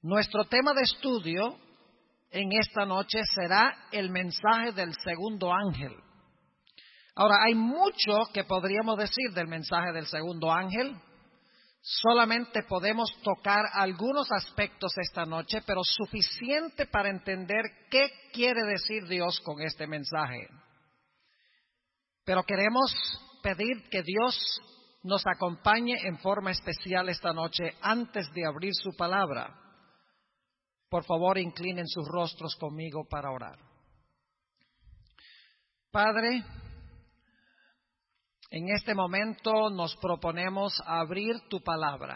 Nuestro tema de estudio en esta noche será el mensaje del segundo ángel. Ahora, hay mucho que podríamos decir del mensaje del segundo ángel. Solamente podemos tocar algunos aspectos esta noche, pero suficiente para entender qué quiere decir Dios con este mensaje. Pero queremos pedir que Dios nos acompañe en forma especial esta noche antes de abrir su palabra. Por favor, inclinen sus rostros conmigo para orar. Padre, en este momento nos proponemos abrir tu palabra,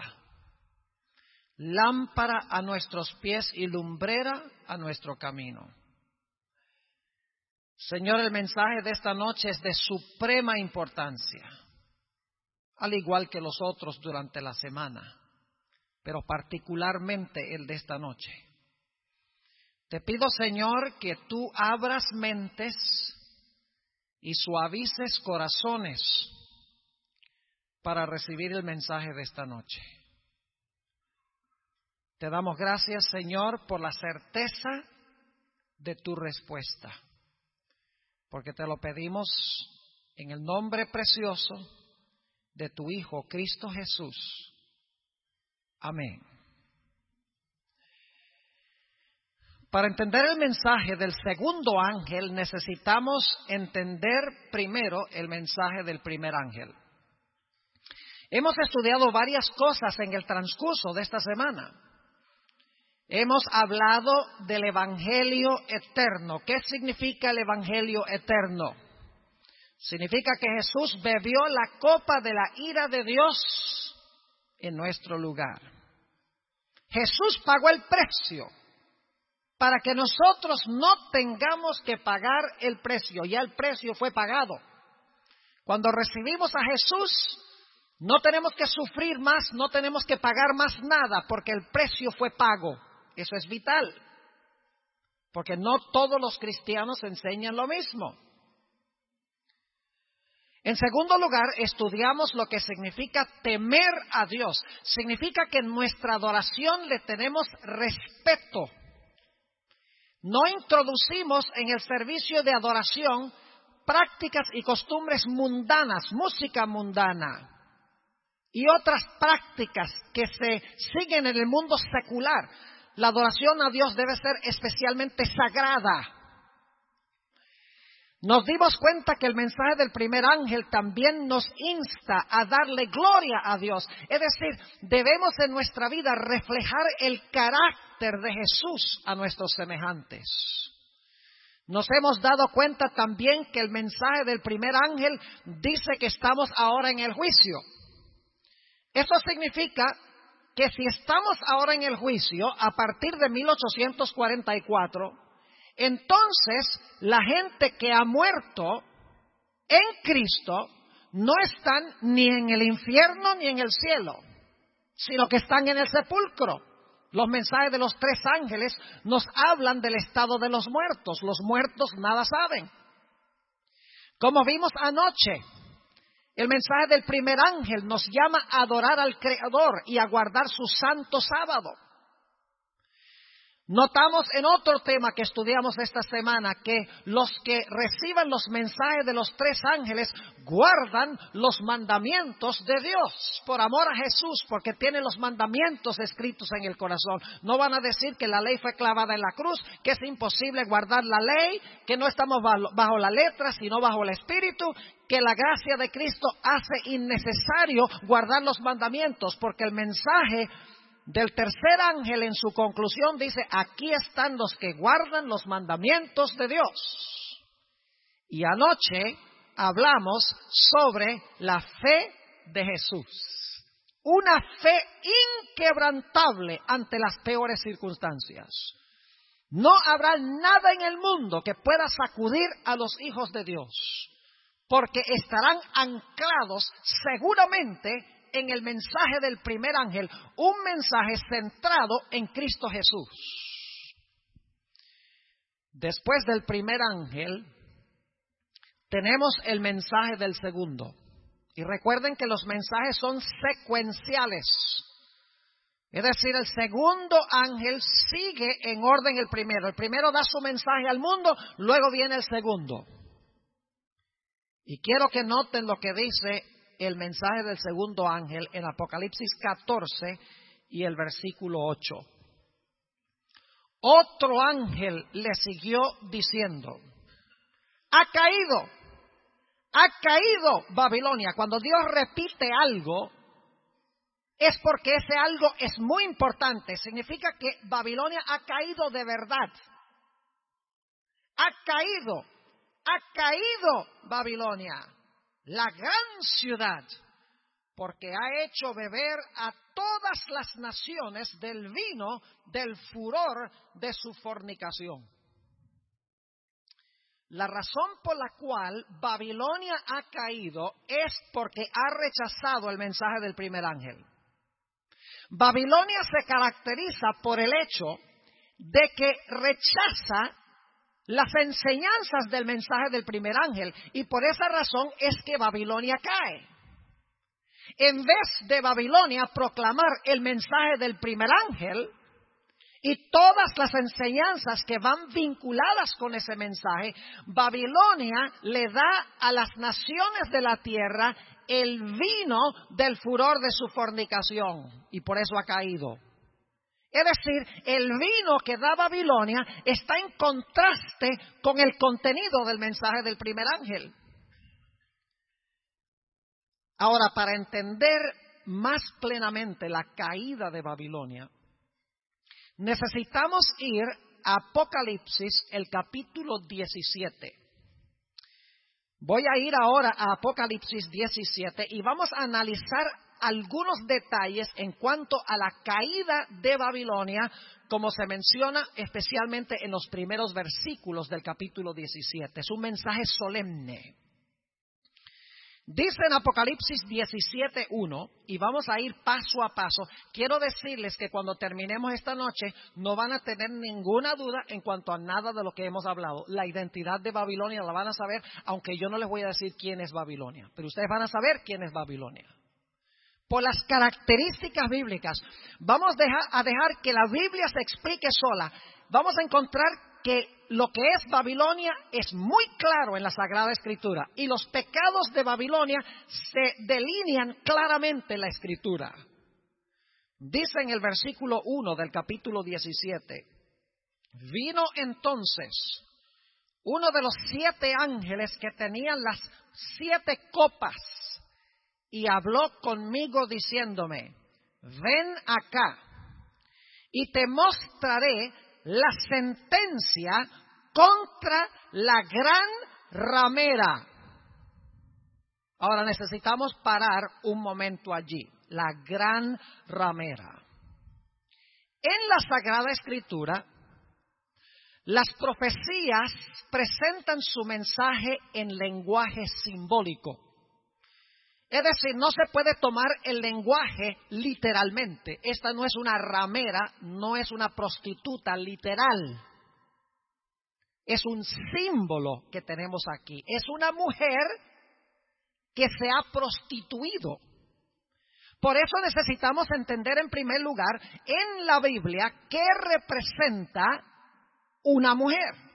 lámpara a nuestros pies y lumbrera a nuestro camino. Señor, el mensaje de esta noche es de suprema importancia, al igual que los otros durante la semana, pero particularmente el de esta noche. Te pido, Señor, que tú abras mentes y suavices corazones para recibir el mensaje de esta noche. Te damos gracias, Señor, por la certeza de tu respuesta, porque te lo pedimos en el nombre precioso de tu Hijo, Cristo Jesús. Amén. Para entender el mensaje del segundo ángel, necesitamos entender primero el mensaje del primer ángel. Hemos estudiado varias cosas en el transcurso de esta semana. Hemos hablado del Evangelio eterno. ¿Qué significa el Evangelio eterno? Significa que Jesús bebió la copa de la ira de Dios en nuestro lugar. Jesús pagó el precio para que nosotros no tengamos que pagar el precio. Ya el precio fue pagado. Cuando recibimos a Jesús, no tenemos que sufrir más, no tenemos que pagar más nada, porque el precio fue pago. Eso es vital, porque no todos los cristianos enseñan lo mismo. En segundo lugar, estudiamos lo que significa temer a Dios. Significa que en nuestra adoración le tenemos respeto. No introducimos en el servicio de adoración prácticas y costumbres mundanas, música mundana y otras prácticas que se siguen en el mundo secular. La adoración a Dios debe ser especialmente sagrada. Nos dimos cuenta que el mensaje del primer ángel también nos insta a darle gloria a Dios. Es decir, debemos en nuestra vida reflejar el carácter de Jesús a nuestros semejantes. Nos hemos dado cuenta también que el mensaje del primer ángel dice que estamos ahora en el juicio. Eso significa que si estamos ahora en el juicio, a partir de 1844, entonces la gente que ha muerto en Cristo no están ni en el infierno ni en el cielo, sino que están en el sepulcro. Los mensajes de los tres ángeles nos hablan del estado de los muertos. Los muertos nada saben. Como vimos anoche, el mensaje del primer ángel nos llama a adorar al Creador y a guardar su santo sábado. Notamos en otro tema que estudiamos esta semana que los que reciban los mensajes de los tres ángeles guardan los mandamientos de Dios por amor a Jesús, porque tienen los mandamientos escritos en el corazón. No van a decir que la ley fue clavada en la cruz, que es imposible guardar la ley, que no estamos bajo la letra sino bajo el Espíritu, que la gracia de Cristo hace innecesario guardar los mandamientos, porque el mensaje del tercer ángel en su conclusión dice: aquí están los que guardan los mandamientos de Dios. Y anoche hablamos sobre la fe de Jesús. Una fe inquebrantable ante las peores circunstancias. No habrá nada en el mundo que pueda sacudir a los hijos de Dios, porque estarán anclados seguramente en el mensaje del primer ángel, un mensaje centrado en Cristo Jesús. Después del primer ángel, tenemos el mensaje del segundo. Y recuerden que los mensajes son secuenciales. Es decir, el segundo ángel sigue en orden el primero. El primero da su mensaje al mundo, luego viene el segundo. Y quiero que noten lo que dice el mensaje del segundo ángel en Apocalipsis 14 y el versículo 8. Otro ángel le siguió diciendo: ha caído Babilonia. Cuando Dios repite algo, es porque ese algo es muy importante. Significa que Babilonia ha caído de verdad. Ha caído Babilonia, la gran ciudad, porque ha hecho beber a todas las naciones del vino del furor de su fornicación. La razón por la cual Babilonia ha caído es porque ha rechazado el mensaje del primer ángel. Babilonia se caracteriza por el hecho de que rechaza las enseñanzas del mensaje del primer ángel, y por esa razón es que Babilonia cae. En vez de Babilonia proclamar el mensaje del primer ángel y todas las enseñanzas que van vinculadas con ese mensaje, Babilonia le da a las naciones de la tierra el vino del furor de su fornicación, y por eso ha caído. Es decir, el vino que da Babilonia está en contraste con el contenido del mensaje del primer ángel. Ahora, para entender más plenamente la caída de Babilonia, necesitamos ir a Apocalipsis, el capítulo 17. Voy a ir ahora a Apocalipsis 17 y vamos a analizar algunos detalles en cuanto a la caída de Babilonia, como se menciona especialmente en los primeros versículos del capítulo 17. Es un mensaje solemne. Dice en Apocalipsis 17:1, y vamos a ir paso a paso. Quiero decirles que cuando terminemos esta noche no van a tener ninguna duda en cuanto a nada de lo que hemos hablado. La identidad de Babilonia la van a saber, aunque yo no les voy a decir quién es Babilonia, pero ustedes van a saber quién es Babilonia. Por las características bíblicas, vamos a dejar que la Biblia se explique sola. Vamos a encontrar que lo que es Babilonia es muy claro en la Sagrada Escritura, y los pecados de Babilonia se delinean claramente en la Escritura. Dice en el versículo 1 del capítulo 17: vino entonces uno de los 7 ángeles que tenían las 7 copas y habló conmigo diciéndome: ven acá y te mostraré la sentencia contra la gran ramera. Ahora necesitamos parar un momento allí. La gran ramera. En la Sagrada Escritura, las profecías presentan su mensaje en lenguaje simbólico. Es decir, no se puede tomar el lenguaje literalmente. Esta no es una ramera, no es una prostituta literal. Es un símbolo que tenemos aquí. Es una mujer que se ha prostituido. Por eso necesitamos entender en primer lugar en la Biblia qué representa una mujer.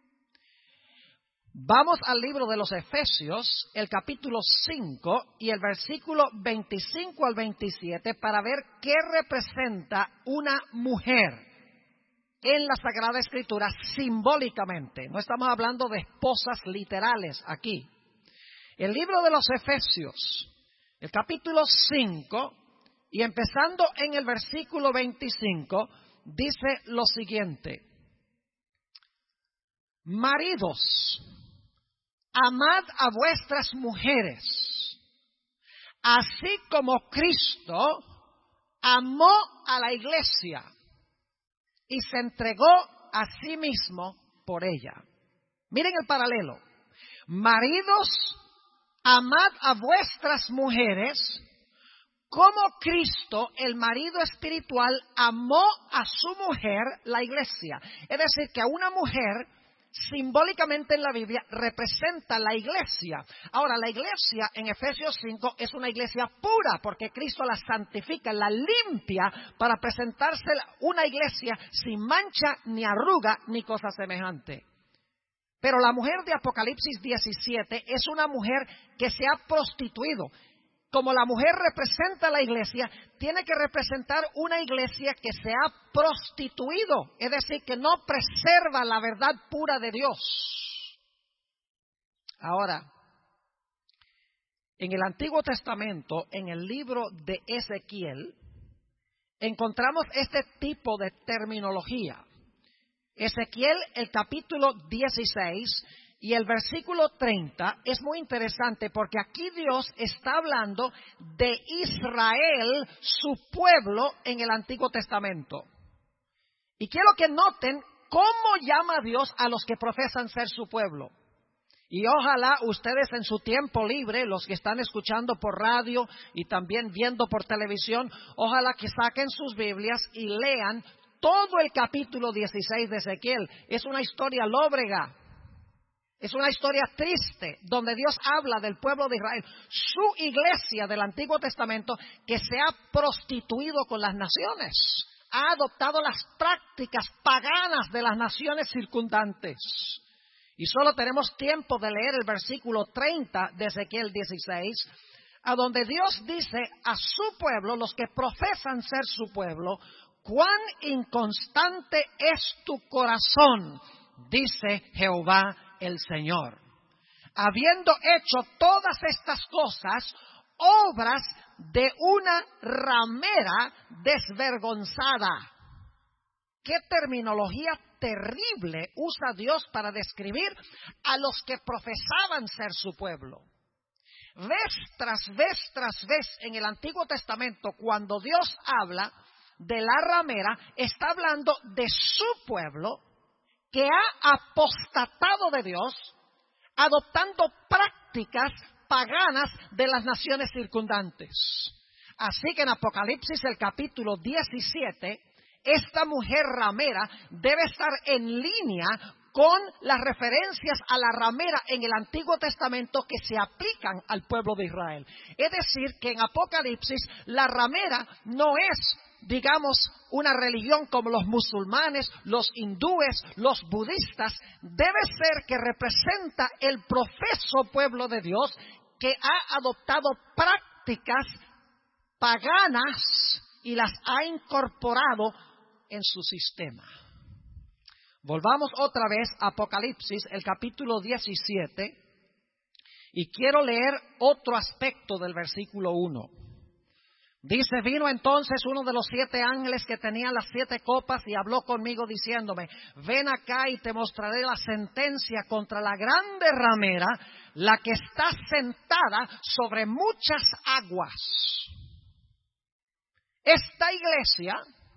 Vamos al libro de los Efesios, el capítulo 5 y el versículo 25 al 27 para ver qué representa una mujer en la Sagrada Escritura simbólicamente. No estamos hablando de esposas literales aquí. El libro de los Efesios, el capítulo 5 y empezando en el versículo 25, dice lo siguiente: maridos, amad a vuestras mujeres, así como Cristo amó a la iglesia y se entregó a sí mismo por ella. Miren el paralelo. Maridos, amad a vuestras mujeres, como Cristo, el marido espiritual, amó a su mujer, la iglesia. Es decir, que a una mujer simbólicamente en la Biblia representa la iglesia. Ahora, la iglesia en Efesios 5 es una iglesia pura porque Cristo la santifica, la limpia para presentarse una iglesia sin mancha, ni arruga, ni cosa semejante. Pero la mujer de Apocalipsis 17 es una mujer que se ha prostituido. Como la mujer representa a la iglesia, tiene que representar una iglesia que se ha prostituido, es decir, que no preserva la verdad pura de Dios. Ahora, en el Antiguo Testamento, en el libro de Ezequiel, encontramos este tipo de terminología. Ezequiel, el capítulo 16 y el versículo 30 es muy interesante porque aquí Dios está hablando de Israel, su pueblo en el Antiguo Testamento. Y quiero que noten cómo llama Dios a los que profesan ser su pueblo. Y ojalá ustedes en su tiempo libre, los que están escuchando por radio y también viendo por televisión, ojalá que saquen sus Biblias y lean todo el capítulo 16 de Ezequiel. Es una historia lóbrega. Es una historia triste donde Dios habla del pueblo de Israel, su iglesia del Antiguo Testamento que se ha prostituido con las naciones, ha adoptado las prácticas paganas de las naciones circundantes. Y solo tenemos tiempo de leer el versículo 30 de Ezequiel 16, a donde Dios dice a su pueblo, los que profesan ser su pueblo, cuán inconstante es tu corazón, dice Jehová el Señor. Habiendo hecho todas estas cosas, obras de una ramera desvergonzada. ¿Qué terminología terrible usa Dios para describir a los que profesaban ser su pueblo? Vez tras vez en el Antiguo Testamento, cuando Dios habla de la ramera, está hablando de su pueblo que ha apostatado de Dios, adoptando prácticas paganas de las naciones circundantes. Así que en Apocalipsis, el capítulo 17, esta mujer ramera debe estar en línea con las referencias a la ramera en el Antiguo Testamento que se aplican al pueblo de Israel. Es decir, que en Apocalipsis la ramera no es, digamos, una religión como los musulmanes, los hindúes, los budistas. Debe ser que representa el profeso pueblo de Dios que ha adoptado prácticas paganas y las ha incorporado en su sistema. Volvamos otra vez a Apocalipsis, el capítulo 17, y quiero leer otro aspecto del versículo 1. Dice, vino entonces uno de los 7 ángeles que tenían las 7 copas y habló conmigo diciéndome, ven acá y te mostraré la sentencia contra la grande ramera, la que está sentada sobre muchas aguas. Esta iglesia,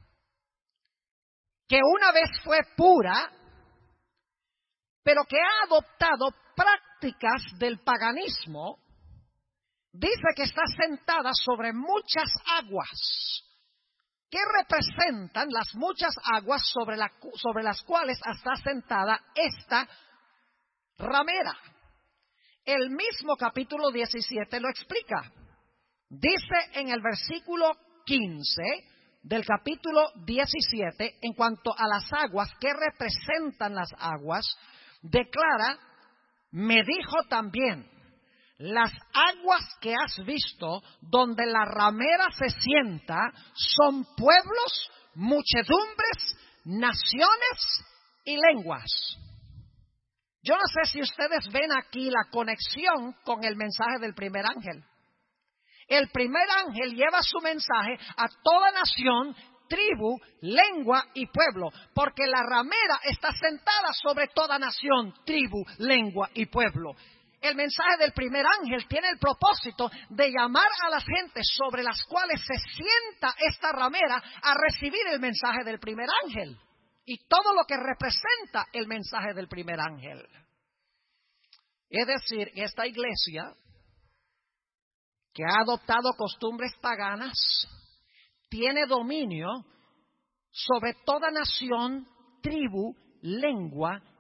que una vez fue pura, pero que ha adoptado prácticas del paganismo, dice que está sentada sobre muchas aguas. ¿Qué representan las muchas aguas sobre las cuales está sentada esta ramera? El mismo capítulo 17 lo explica. Dice en el versículo 15 del capítulo 17, en cuanto a las aguas, ¿qué representan las aguas? Declara, me dijo también, las aguas que has visto donde la ramera se sienta son pueblos, muchedumbres, naciones y lenguas. Yo no sé si ustedes ven aquí la conexión con el mensaje del primer ángel. El primer ángel lleva su mensaje a toda nación, tribu, lengua y pueblo, porque la ramera está sentada sobre toda nación, tribu, lengua y pueblo. El mensaje del primer ángel tiene el propósito de llamar a las gentes sobre las cuales se sienta esta ramera a recibir el mensaje del primer ángel y todo lo que representa el mensaje del primer ángel. Es decir, esta iglesia que ha adoptado costumbres paganas tiene dominio sobre toda nación, tribu, lengua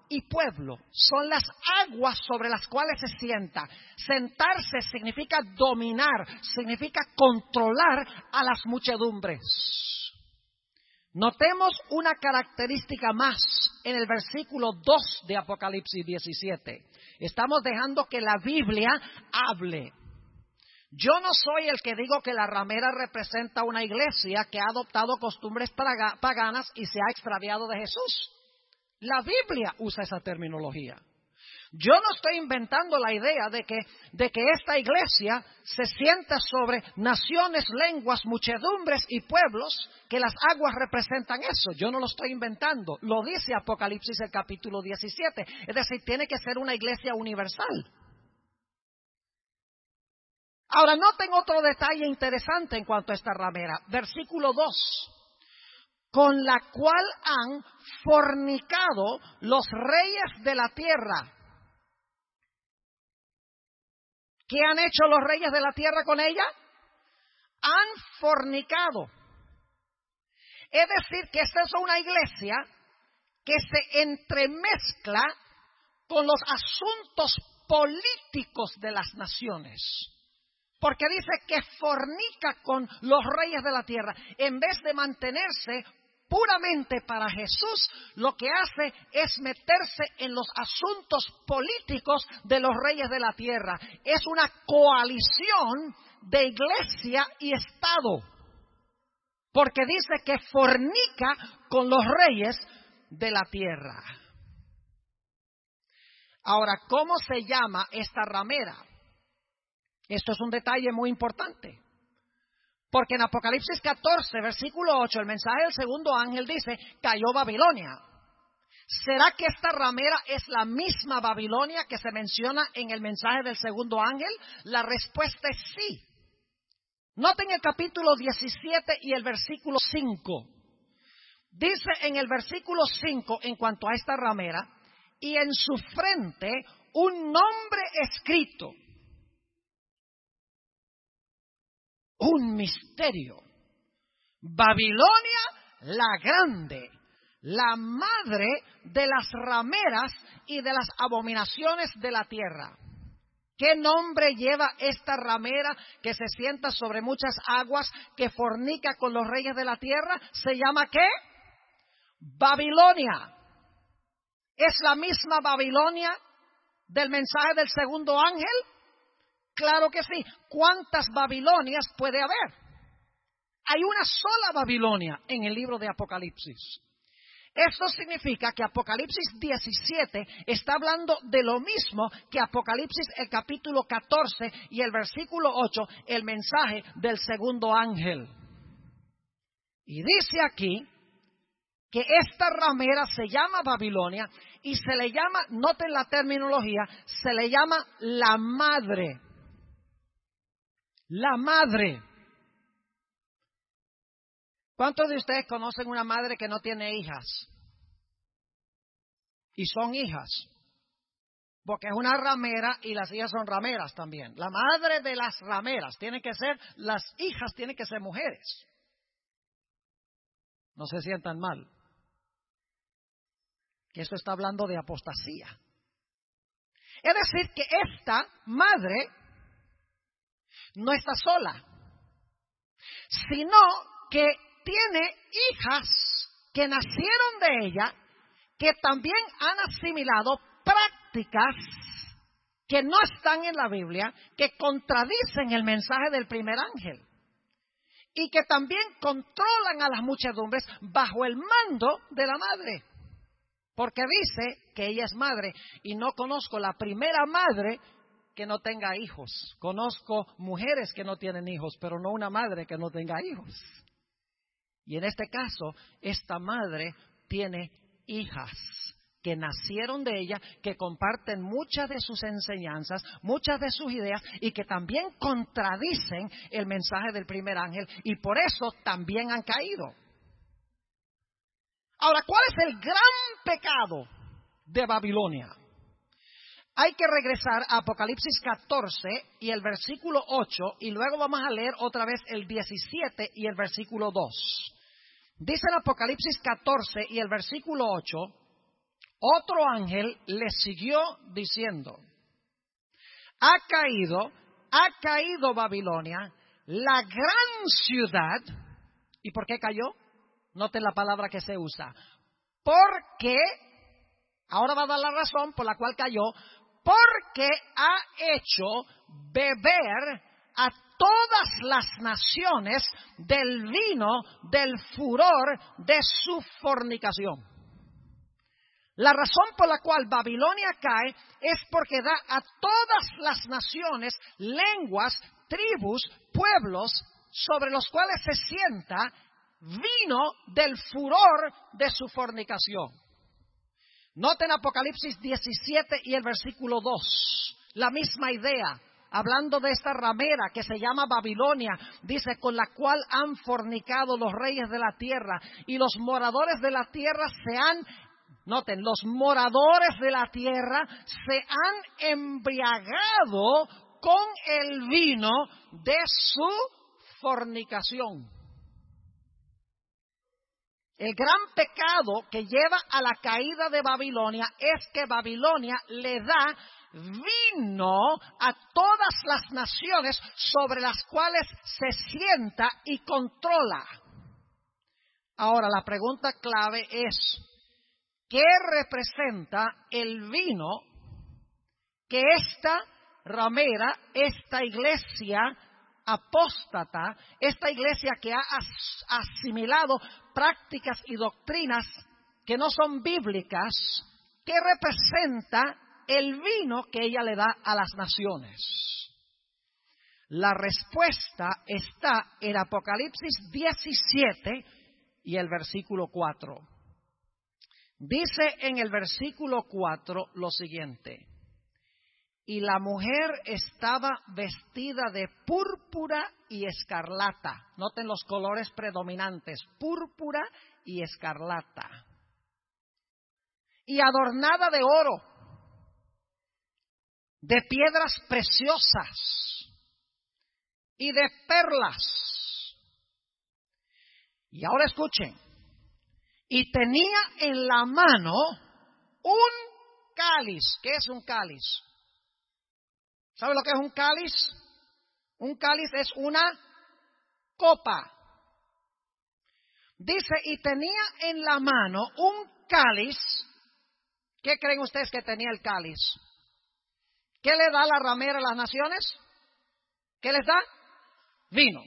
y pueblo son las aguas sobre las cuales se sienta. Sentarse significa dominar, significa controlar a las muchedumbres. Notemos una característica más en el versículo 2 de Apocalipsis 17. Estamos dejando que la Biblia hable. Yo no soy el que digo que la ramera representa una iglesia que ha adoptado costumbres paganas y se ha extraviado de Jesús. La Biblia usa esa terminología. Yo no estoy inventando la idea de que esta iglesia se sienta sobre naciones, lenguas, muchedumbres y pueblos, que las aguas representan eso. Yo no lo estoy inventando. Lo dice Apocalipsis el capítulo 17. Es decir, tiene que ser una iglesia universal. Ahora, noten otro detalle interesante en cuanto a esta ramera. Versículo 2. Con la cual han fornicado los reyes de la tierra. ¿Qué han hecho los reyes de la tierra con ella? Han fornicado. Es decir, que esta es una iglesia que se entremezcla con los asuntos políticos de las naciones. Porque dice que fornica con los reyes de la tierra. En vez de mantenerse puramente para Jesús, lo que hace es meterse en los asuntos políticos de los reyes de la tierra. Es una coalición de iglesia y Estado. Porque dice que fornica con los reyes de la tierra. Ahora, ¿cómo se llama esta ramera? Esto es un detalle muy importante. Porque en Apocalipsis 14, versículo 8, el mensaje del segundo ángel dice, cayó Babilonia. ¿Será que esta ramera es la misma Babilonia que se menciona en el mensaje del segundo ángel? La respuesta es sí. Noten el capítulo 17 y el versículo 5. Dice en el versículo 5, en cuanto a esta ramera, y en su frente un nombre escrito. Un misterio. Babilonia la grande, la madre de las rameras y de las abominaciones de la tierra. ¿Qué nombre lleva esta ramera que se sienta sobre muchas aguas, que fornica con los reyes de la tierra? ¿Se llama qué? Babilonia. ¿Es la misma Babilonia del mensaje del segundo ángel? Claro que sí. ¿Cuántas Babilonias puede haber? Hay una sola Babilonia en el libro de Apocalipsis. Esto significa que Apocalipsis 17 está hablando de lo mismo que Apocalipsis el capítulo 14 y el versículo 8, el mensaje del segundo ángel. Y dice aquí que esta ramera se llama Babilonia y se le llama, noten la terminología, se le llama la madre. La madre. ¿Cuántos de ustedes conocen una madre que no tiene hijas? Y son hijas. Porque es una ramera y las hijas son rameras también. La madre de las rameras tiene que ser, las hijas tienen que ser mujeres. No se sientan mal. Que esto está hablando de apostasía. Es decir, que esta madre no está sola, sino que tiene hijas que nacieron de ella, que también han asimilado prácticas que no están en la Biblia, que contradicen el mensaje del primer ángel, y que también controlan a las muchedumbres bajo el mando de la madre. Porque dice que ella es madre, y no conozco la primera madre que no tenga hijos. Conozco mujeres que no tienen hijos, pero no una madre que no tenga hijos. Y en este caso, esta madre tiene hijas que nacieron de ella, que comparten muchas de sus enseñanzas, muchas de sus ideas, y que también contradicen el mensaje del primer ángel, y por eso también han caído. Ahora, ¿cuál es el gran pecado de Babilonia? Hay que regresar a Apocalipsis 14 y el versículo 8, y luego vamos a leer otra vez el 17 y el versículo 2. Dice en Apocalipsis 14 y el versículo 8, Otro ángel le siguió diciendo: ha caído Babilonia, la gran ciudad. ¿Y por qué cayó? Noten la palabra que se usa. Porque, ahora va a dar la razón por la cual cayó, porque ha hecho beber a todas las naciones del vino del furor de su fornicación. La razón por la cual Babilonia cae es porque da a todas las naciones, lenguas, tribus, pueblos, sobre los cuales se sienta vino del furor de su fornicación. Noten Apocalipsis 17 y el versículo 2, la misma idea, hablando de esta ramera que se llama Babilonia, dice: con la cual han fornicado los reyes de la tierra, y los moradores de la tierra los moradores de la tierra se han embriagado con el vino de su fornicación. El gran pecado que lleva a la caída de Babilonia es que Babilonia le da vino a todas las naciones sobre las cuales se sienta y controla. Ahora, la pregunta clave es: ¿qué representa el vino que esta ramera, esta iglesia apóstata, esta iglesia que ha asimilado prácticas y doctrinas que no son bíblicas, qué representa el vino que ella le da a las naciones? La respuesta está en Apocalipsis 17 y el versículo 4. Dice en el versículo 4 lo siguiente: y la mujer estaba vestida de púrpura y escarlata. Noten los colores predominantes: púrpura y escarlata. Y adornada de oro, de piedras preciosas y de perlas. Y ahora escuchen: y tenía en la mano un cáliz. ¿Qué es un cáliz? ¿Sabe lo que es un cáliz? Un cáliz es una copa. Dice: y tenía en la mano un cáliz. ¿Qué creen ustedes que tenía el cáliz? ¿Qué le da la ramera a las naciones? ¿Qué les da? Vino.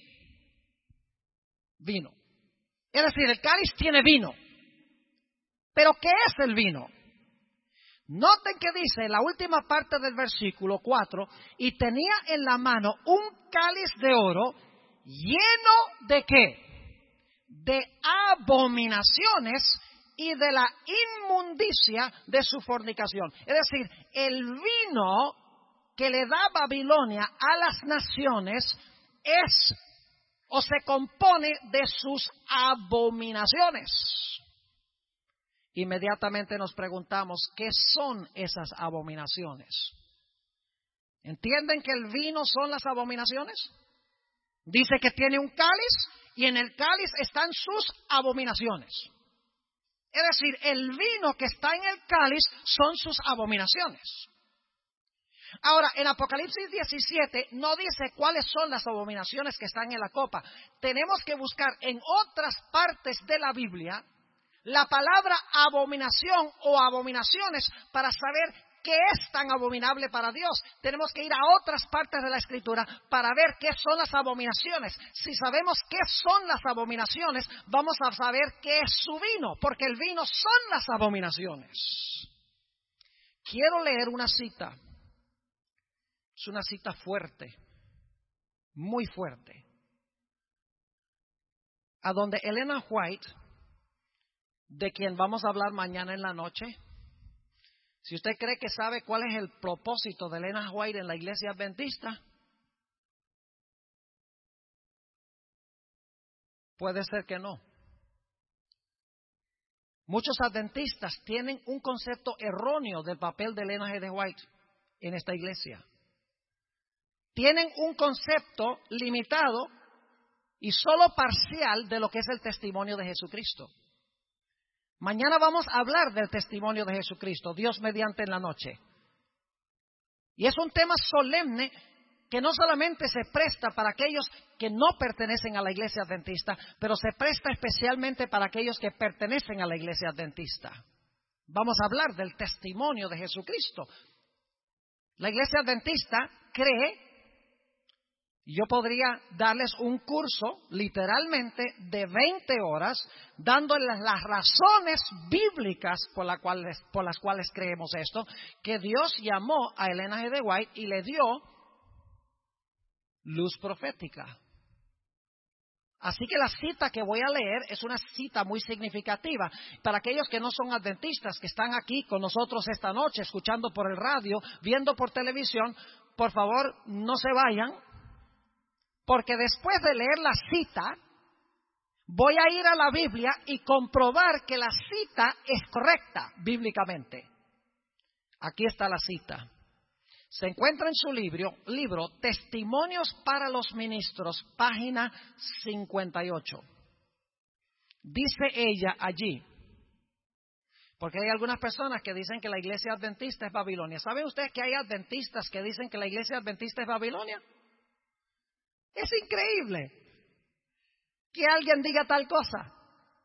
Vino. Es decir, el cáliz tiene vino. ¿Pero qué es el vino? Noten que dice en la última parte del versículo 4: y tenía en la mano un cáliz de oro lleno de ¿qué? De abominaciones y de la inmundicia de su fornicación. Es decir, el vino que le da Babilonia a las naciones es o se compone de sus abominaciones. Inmediatamente nos preguntamos: ¿qué son esas abominaciones? ¿Entienden que el vino son las abominaciones? Dice que tiene un cáliz y en el cáliz están sus abominaciones. Es decir, el vino que está en el cáliz son sus abominaciones. Ahora, en Apocalipsis 17 no dice cuáles son las abominaciones que están en la copa. Tenemos que buscar en otras partes de la Biblia la palabra abominación o abominaciones para saber qué es tan abominable para Dios. Tenemos que ir a otras partes de la Escritura para ver qué son las abominaciones. Si sabemos qué son las abominaciones, vamos a saber qué es su vino, porque el vino son las abominaciones. Quiero leer una cita. Es una cita fuerte, muy fuerte, a donde Elena White, de quien vamos a hablar mañana en la noche, si usted cree que sabe cuál es el propósito de Elena White en la iglesia adventista, puede ser que no. Muchos adventistas tienen un concepto erróneo del papel de Elena G. White en esta iglesia. Tienen un concepto limitado y solo parcial de lo que es el testimonio de Jesucristo. Mañana vamos a hablar del testimonio de Jesucristo, Dios mediante en la noche. Y es un tema solemne que no solamente se presta para aquellos que no pertenecen a la iglesia adventista, pero se presta especialmente para aquellos que pertenecen a la iglesia adventista. Vamos a hablar del testimonio de Jesucristo. La iglesia adventista cree, yo podría darles un curso literalmente de 20 horas, dándoles las razones bíblicas por las cuales creemos esto, que Dios llamó a Ellen G. White y le dio luz profética. Así que la cita que voy a leer es una cita muy significativa. Para aquellos que no son adventistas, que están aquí con nosotros esta noche, escuchando por el radio, viendo por televisión, por favor no se vayan, porque después de leer la cita, voy a ir a la Biblia y comprobar que la cita es correcta bíblicamente. Aquí está la cita. Se encuentra en su libro Testimonios para los Ministros, página 58. Dice ella allí, porque hay algunas personas que dicen que la iglesia adventista es Babilonia. ¿Saben ustedes que hay adventistas que dicen que la iglesia adventista es Babilonia? Es increíble que alguien diga tal cosa.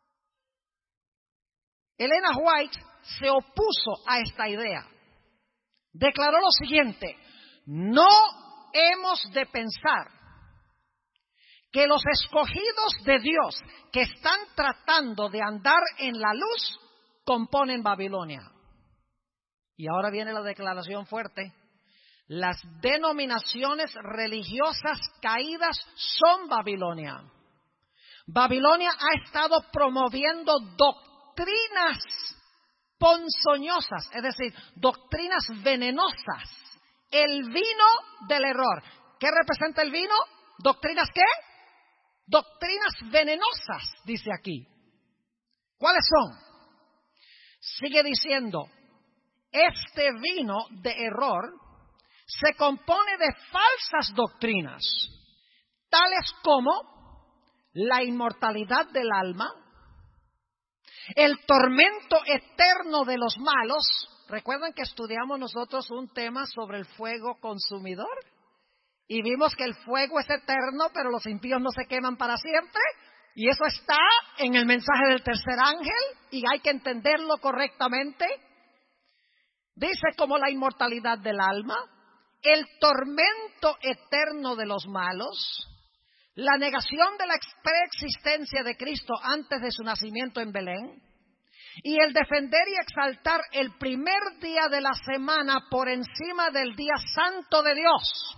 Ellen G. White se opuso a esta idea. Declaró lo siguiente: no hemos de pensar que los escogidos de Dios que están tratando de andar en la luz componen Babilonia. Y ahora viene la declaración fuerte: las denominaciones religiosas caídas son Babilonia. Babilonia ha estado promoviendo doctrinas ponzoñosas, es decir, doctrinas venenosas, el vino del error. ¿Qué representa el vino? ¿Doctrinas qué? Doctrinas venenosas, dice aquí. ¿Cuáles son? Sigue diciendo, este vino de error se compone de falsas doctrinas, tales como la inmortalidad del alma, el tormento eterno de los malos. ¿Recuerdan que estudiamos nosotros un tema sobre el fuego consumidor? Y vimos que el fuego es eterno, pero los impíos no se queman para siempre. Y eso está en el mensaje del tercer ángel, y hay que entenderlo correctamente. Dice como la inmortalidad del alma, el tormento eterno de los malos, la negación de la preexistencia de Cristo antes de su nacimiento en Belén, y el defender y exaltar el primer día de la semana por encima del día santo de Dios.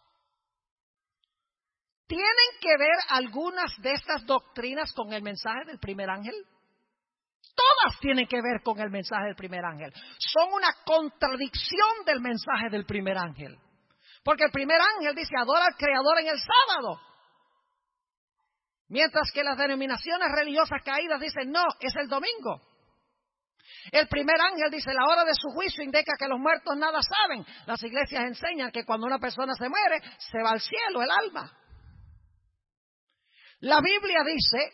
¿Tienen que ver algunas de estas doctrinas con el mensaje del primer ángel? Todas tienen que ver con el mensaje del primer ángel. Son una contradicción del mensaje del primer ángel. Porque el primer ángel dice, adora al Creador en el sábado. Mientras que las denominaciones religiosas caídas dicen, no, es el domingo. El primer ángel dice, la hora de su juicio indica que los muertos nada saben. Las iglesias enseñan que cuando una persona se muere, se va al cielo el alma. La Biblia dice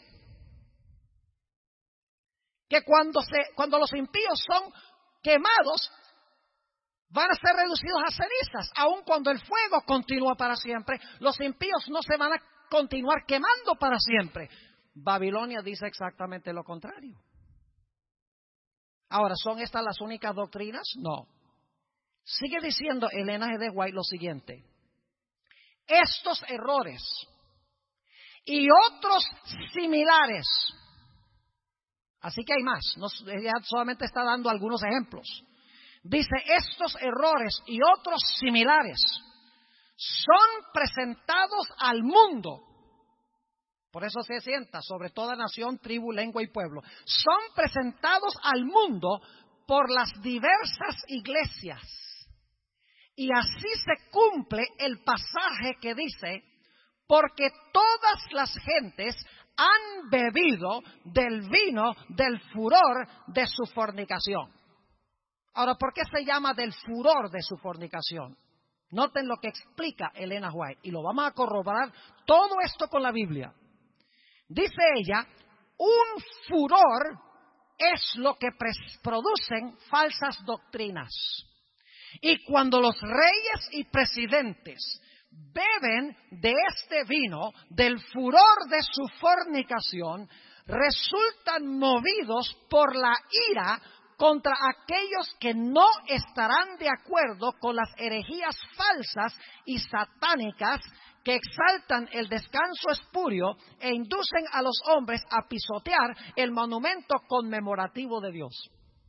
que cuando los impíos son quemados, van a ser reducidos a cenizas. Aun cuando el fuego continúa para siempre, los impíos no se van a continuar quemando para siempre. Babilonia dice exactamente lo contrario. Ahora, ¿son estas las únicas doctrinas? No. Sigue diciendo Ellen G. White lo siguiente: estos errores y otros similares. Así que hay más, ella solamente está dando algunos ejemplos. Dice, estos errores y otros similares son presentados al mundo. Por eso se sienta sobre toda nación, tribu, lengua y pueblo. Son presentados al mundo por las diversas iglesias. Y así se cumple el pasaje que dice, porque todas las gentes han bebido del vino del furor de su fornicación. Ahora, ¿por qué se llama del furor de su fornicación? Noten lo que explica Ellen G. White, y lo vamos a corroborar todo esto con la Biblia. Dice ella, un furor es lo que producen falsas doctrinas. Y cuando los reyes y presidentes beben de este vino, del furor de su fornicación, resultan movidos por la ira contra aquellos que no estarán de acuerdo con las herejías falsas y satánicas que exaltan el descanso espurio e inducen a los hombres a pisotear el monumento conmemorativo de Dios.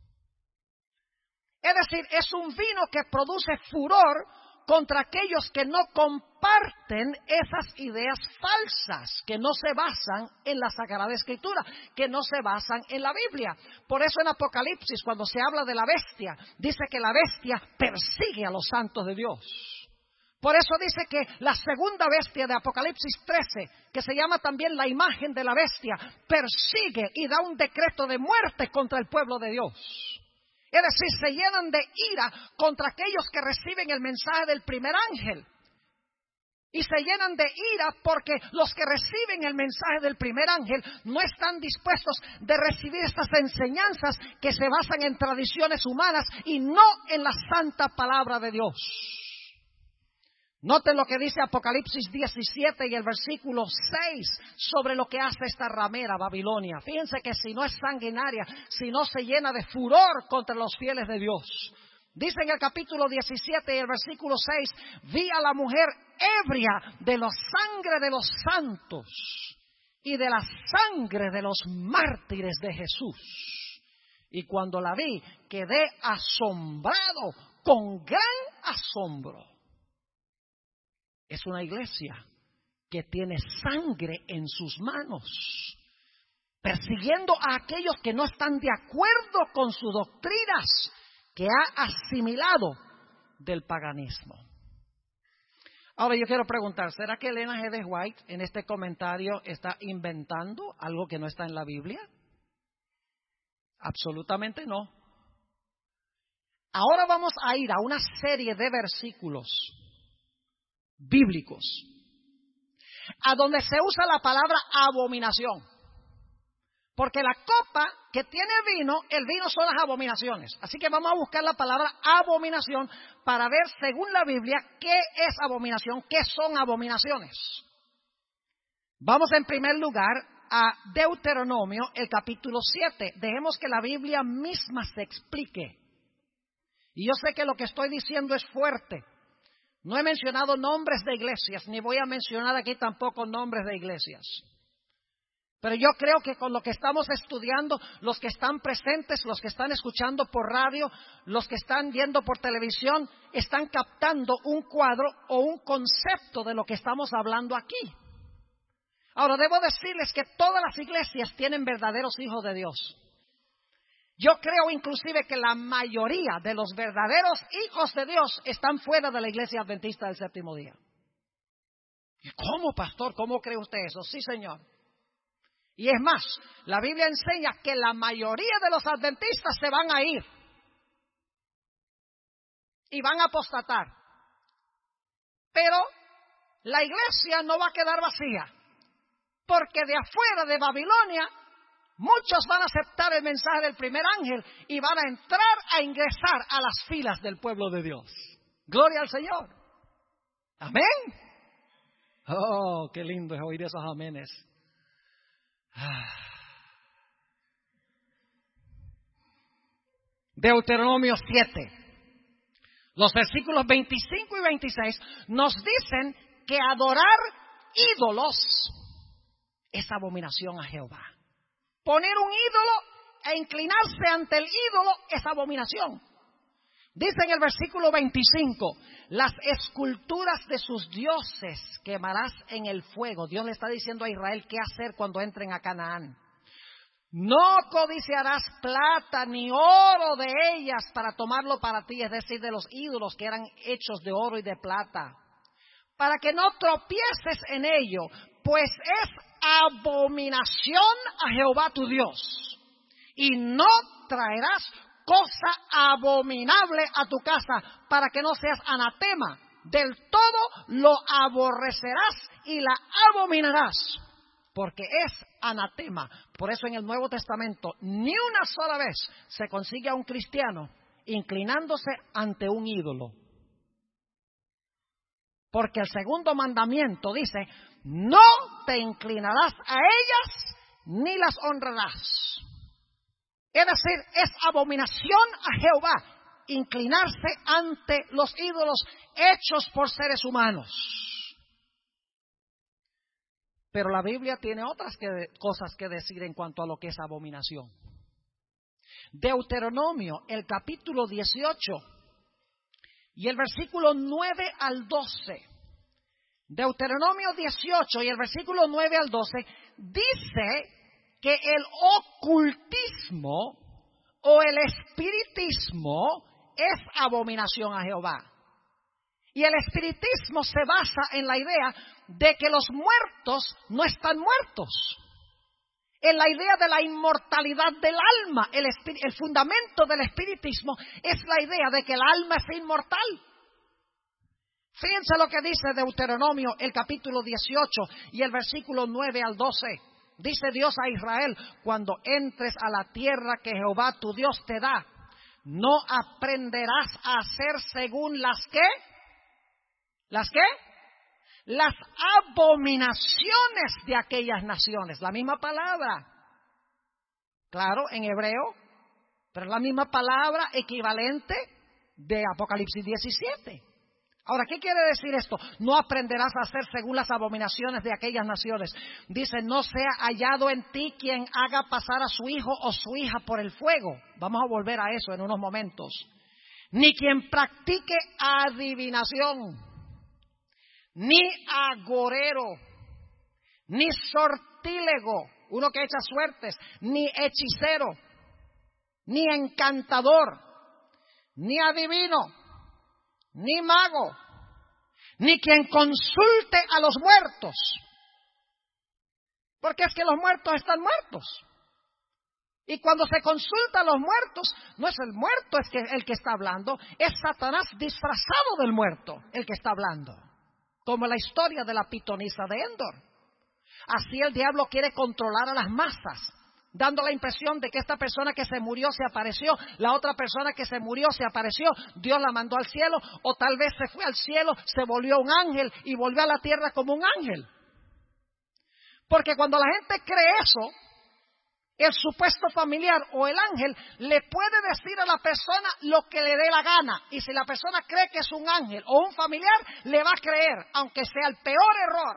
Es decir, es un vino que produce furor contra aquellos que no comparten esas ideas falsas, que no se basan en la Sagrada Escritura, que no se basan en la Biblia. Por eso en Apocalipsis, cuando se habla de la bestia, dice que la bestia persigue a los santos de Dios. Por eso dice que la segunda bestia de Apocalipsis 13, que se llama también la imagen de la bestia, persigue y da un decreto de muerte contra el pueblo de Dios. Es decir, se llenan de ira contra aquellos que reciben el mensaje del primer ángel. Y se llenan de ira porque los que reciben el mensaje del primer ángel no están dispuestos de recibir estas enseñanzas que se basan en tradiciones humanas y no en la santa palabra de Dios. Noten lo que dice Apocalipsis 17 y el versículo 6 sobre lo que hace esta ramera Babilonia. Fíjense que si no es sanguinaria, si no se llena de furor contra los fieles de Dios. Dice en el capítulo 17 y el versículo 6, vi a la mujer ebria de la sangre de los santos y de la sangre de los mártires de Jesús. Y cuando la vi, quedé asombrado, con gran asombro. Es una iglesia que tiene sangre en sus manos, persiguiendo a aquellos que no están de acuerdo con sus doctrinas que ha asimilado del paganismo. Ahora yo quiero preguntar, ¿será que Elena G. de White en este comentario está inventando algo que no está en la Biblia? Absolutamente no. Ahora vamos a ir a una serie de versículos bíblicos a donde se usa la palabra abominación, porque la copa que tiene el vino son las abominaciones. Así que vamos a buscar la palabra abominación para ver según la Biblia qué es abominación, qué son abominaciones. Vamos en primer lugar a Deuteronomio, el capítulo 7. Dejemos que la Biblia misma se explique. Y yo sé que lo que estoy diciendo es fuerte. No he mencionado nombres de iglesias, ni voy a mencionar aquí tampoco nombres de iglesias. Pero yo creo que con lo que estamos estudiando, los que están presentes, los que están escuchando por radio, los que están viendo por televisión, están captando un cuadro o un concepto de lo que estamos hablando aquí. Ahora, debo decirles que todas las iglesias tienen verdaderos hijos de Dios. Yo creo inclusive que la mayoría de los verdaderos hijos de Dios están fuera de la iglesia adventista del séptimo día. ¿Y cómo, pastor? ¿Cómo cree usted eso? Sí, señor. Y es más, la Biblia enseña que la mayoría de los adventistas se van a ir y van a apostatar. Pero la iglesia no va a quedar vacía, porque de afuera de Babilonia muchos van a aceptar el mensaje del primer ángel y van a entrar a ingresar a las filas del pueblo de Dios. Gloria al Señor. Amén. Oh, qué lindo es oír esos amenes. Deuteronomio 7. Los versículos 25 y 26 nos dicen que adorar ídolos es abominación a Jehová. Poner un ídolo e inclinarse ante el ídolo es abominación. Dice en el versículo 25, las esculturas de sus dioses quemarás en el fuego. Dios le está diciendo a Israel qué hacer cuando entren a Canaán. No codiciarás plata ni oro de ellas para tomarlo para ti, es decir, de los ídolos que eran hechos de oro y de plata, para que no tropieces en ello, pues es abominación a Jehová tu Dios, y no traerás cosa abominable a tu casa, para que no seas anatema. Del todo lo aborrecerás y la abominarás. porque es anatema. Por eso en el Nuevo Testamento ni una sola vez se consigue a un cristiano inclinándose ante un ídolo. Porque el segundo mandamiento dice, no te inclinarás a ellas ni las honrarás. Es decir, es abominación a Jehová inclinarse ante los ídolos hechos por seres humanos. Pero la Biblia tiene otras cosas que decir en cuanto a lo que es abominación. Deuteronomio, el capítulo 18 y el versículo 9 al 12. Deuteronomio 18 y el versículo 9 al 12 dice que el ocultismo o el espiritismo es abominación a Jehová. Y el espiritismo se basa en la idea de que los muertos no están muertos. En la idea de la inmortalidad del alma. El fundamento del espiritismo es la idea de que el alma es inmortal. Fíjense lo que dice Deuteronomio, el capítulo 18 y el versículo 9 al 12. Dice Dios a Israel, cuando entres a la tierra que Jehová tu Dios te da, no aprenderás a hacer según las abominaciones de aquellas naciones. La misma palabra, claro, en hebreo, pero la misma palabra equivalente de Apocalipsis 17. Ahora, ¿qué quiere decir esto? No aprenderás a hacer según las abominaciones de aquellas naciones. Dice, no sea hallado en ti quien haga pasar a su hijo o su hija por el fuego. Vamos a volver a eso en unos momentos. Ni quien practique adivinación, ni agorero, ni sortílego, uno que echa suertes, ni hechicero, ni encantador, ni adivino, ni mago, ni quien consulte a los muertos. Porque es que los muertos están muertos. Y cuando se consulta a los muertos, no es el muerto el que está hablando, es Satanás disfrazado del muerto el que está hablando. Como la historia de la pitonisa de Endor. Así el diablo quiere controlar a las masas, dando la impresión de que esta persona que se murió se apareció, la otra persona que se murió se apareció, Dios la mandó al cielo, o tal vez se fue al cielo, se volvió un ángel y volvió a la tierra como un ángel. Porque cuando la gente cree eso, el supuesto familiar o el ángel le puede decir a la persona lo que le dé la gana. Y si la persona cree que es un ángel o un familiar, le va a creer, aunque sea el peor error.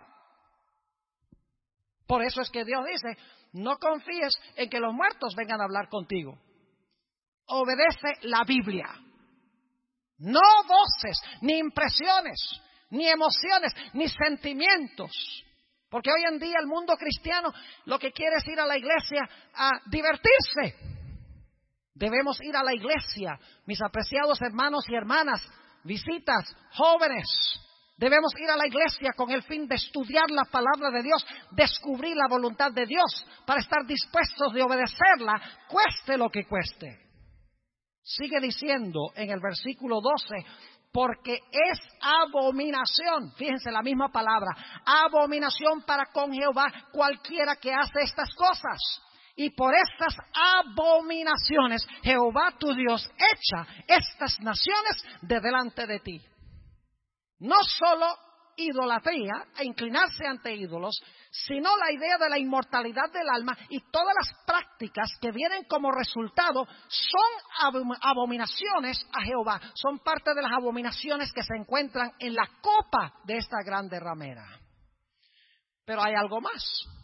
Por eso es que Dios dice, no confíes en que los muertos vengan a hablar contigo. Obedece la Biblia. No voces, ni impresiones, ni emociones, ni sentimientos. Porque hoy en día el mundo cristiano lo que quiere es ir a la iglesia a divertirse. Debemos ir a la iglesia, mis apreciados hermanos y hermanas, visitas, jóvenes. Debemos ir a la iglesia con el fin de estudiar la palabra de Dios, descubrir la voluntad de Dios, para estar dispuestos de obedecerla, cueste lo que cueste. Sigue diciendo en el versículo 12, porque es abominación, fíjense la misma palabra, abominación para con Jehová cualquiera que hace estas cosas. Y por estas abominaciones Jehová tu Dios echa estas naciones de delante de ti. No solo idolatría e inclinarse ante ídolos, sino la idea de la inmortalidad del alma y todas las prácticas que vienen como resultado son abominaciones a Jehová. Son parte de las abominaciones que se encuentran en la copa de esta grande ramera. Pero hay algo más.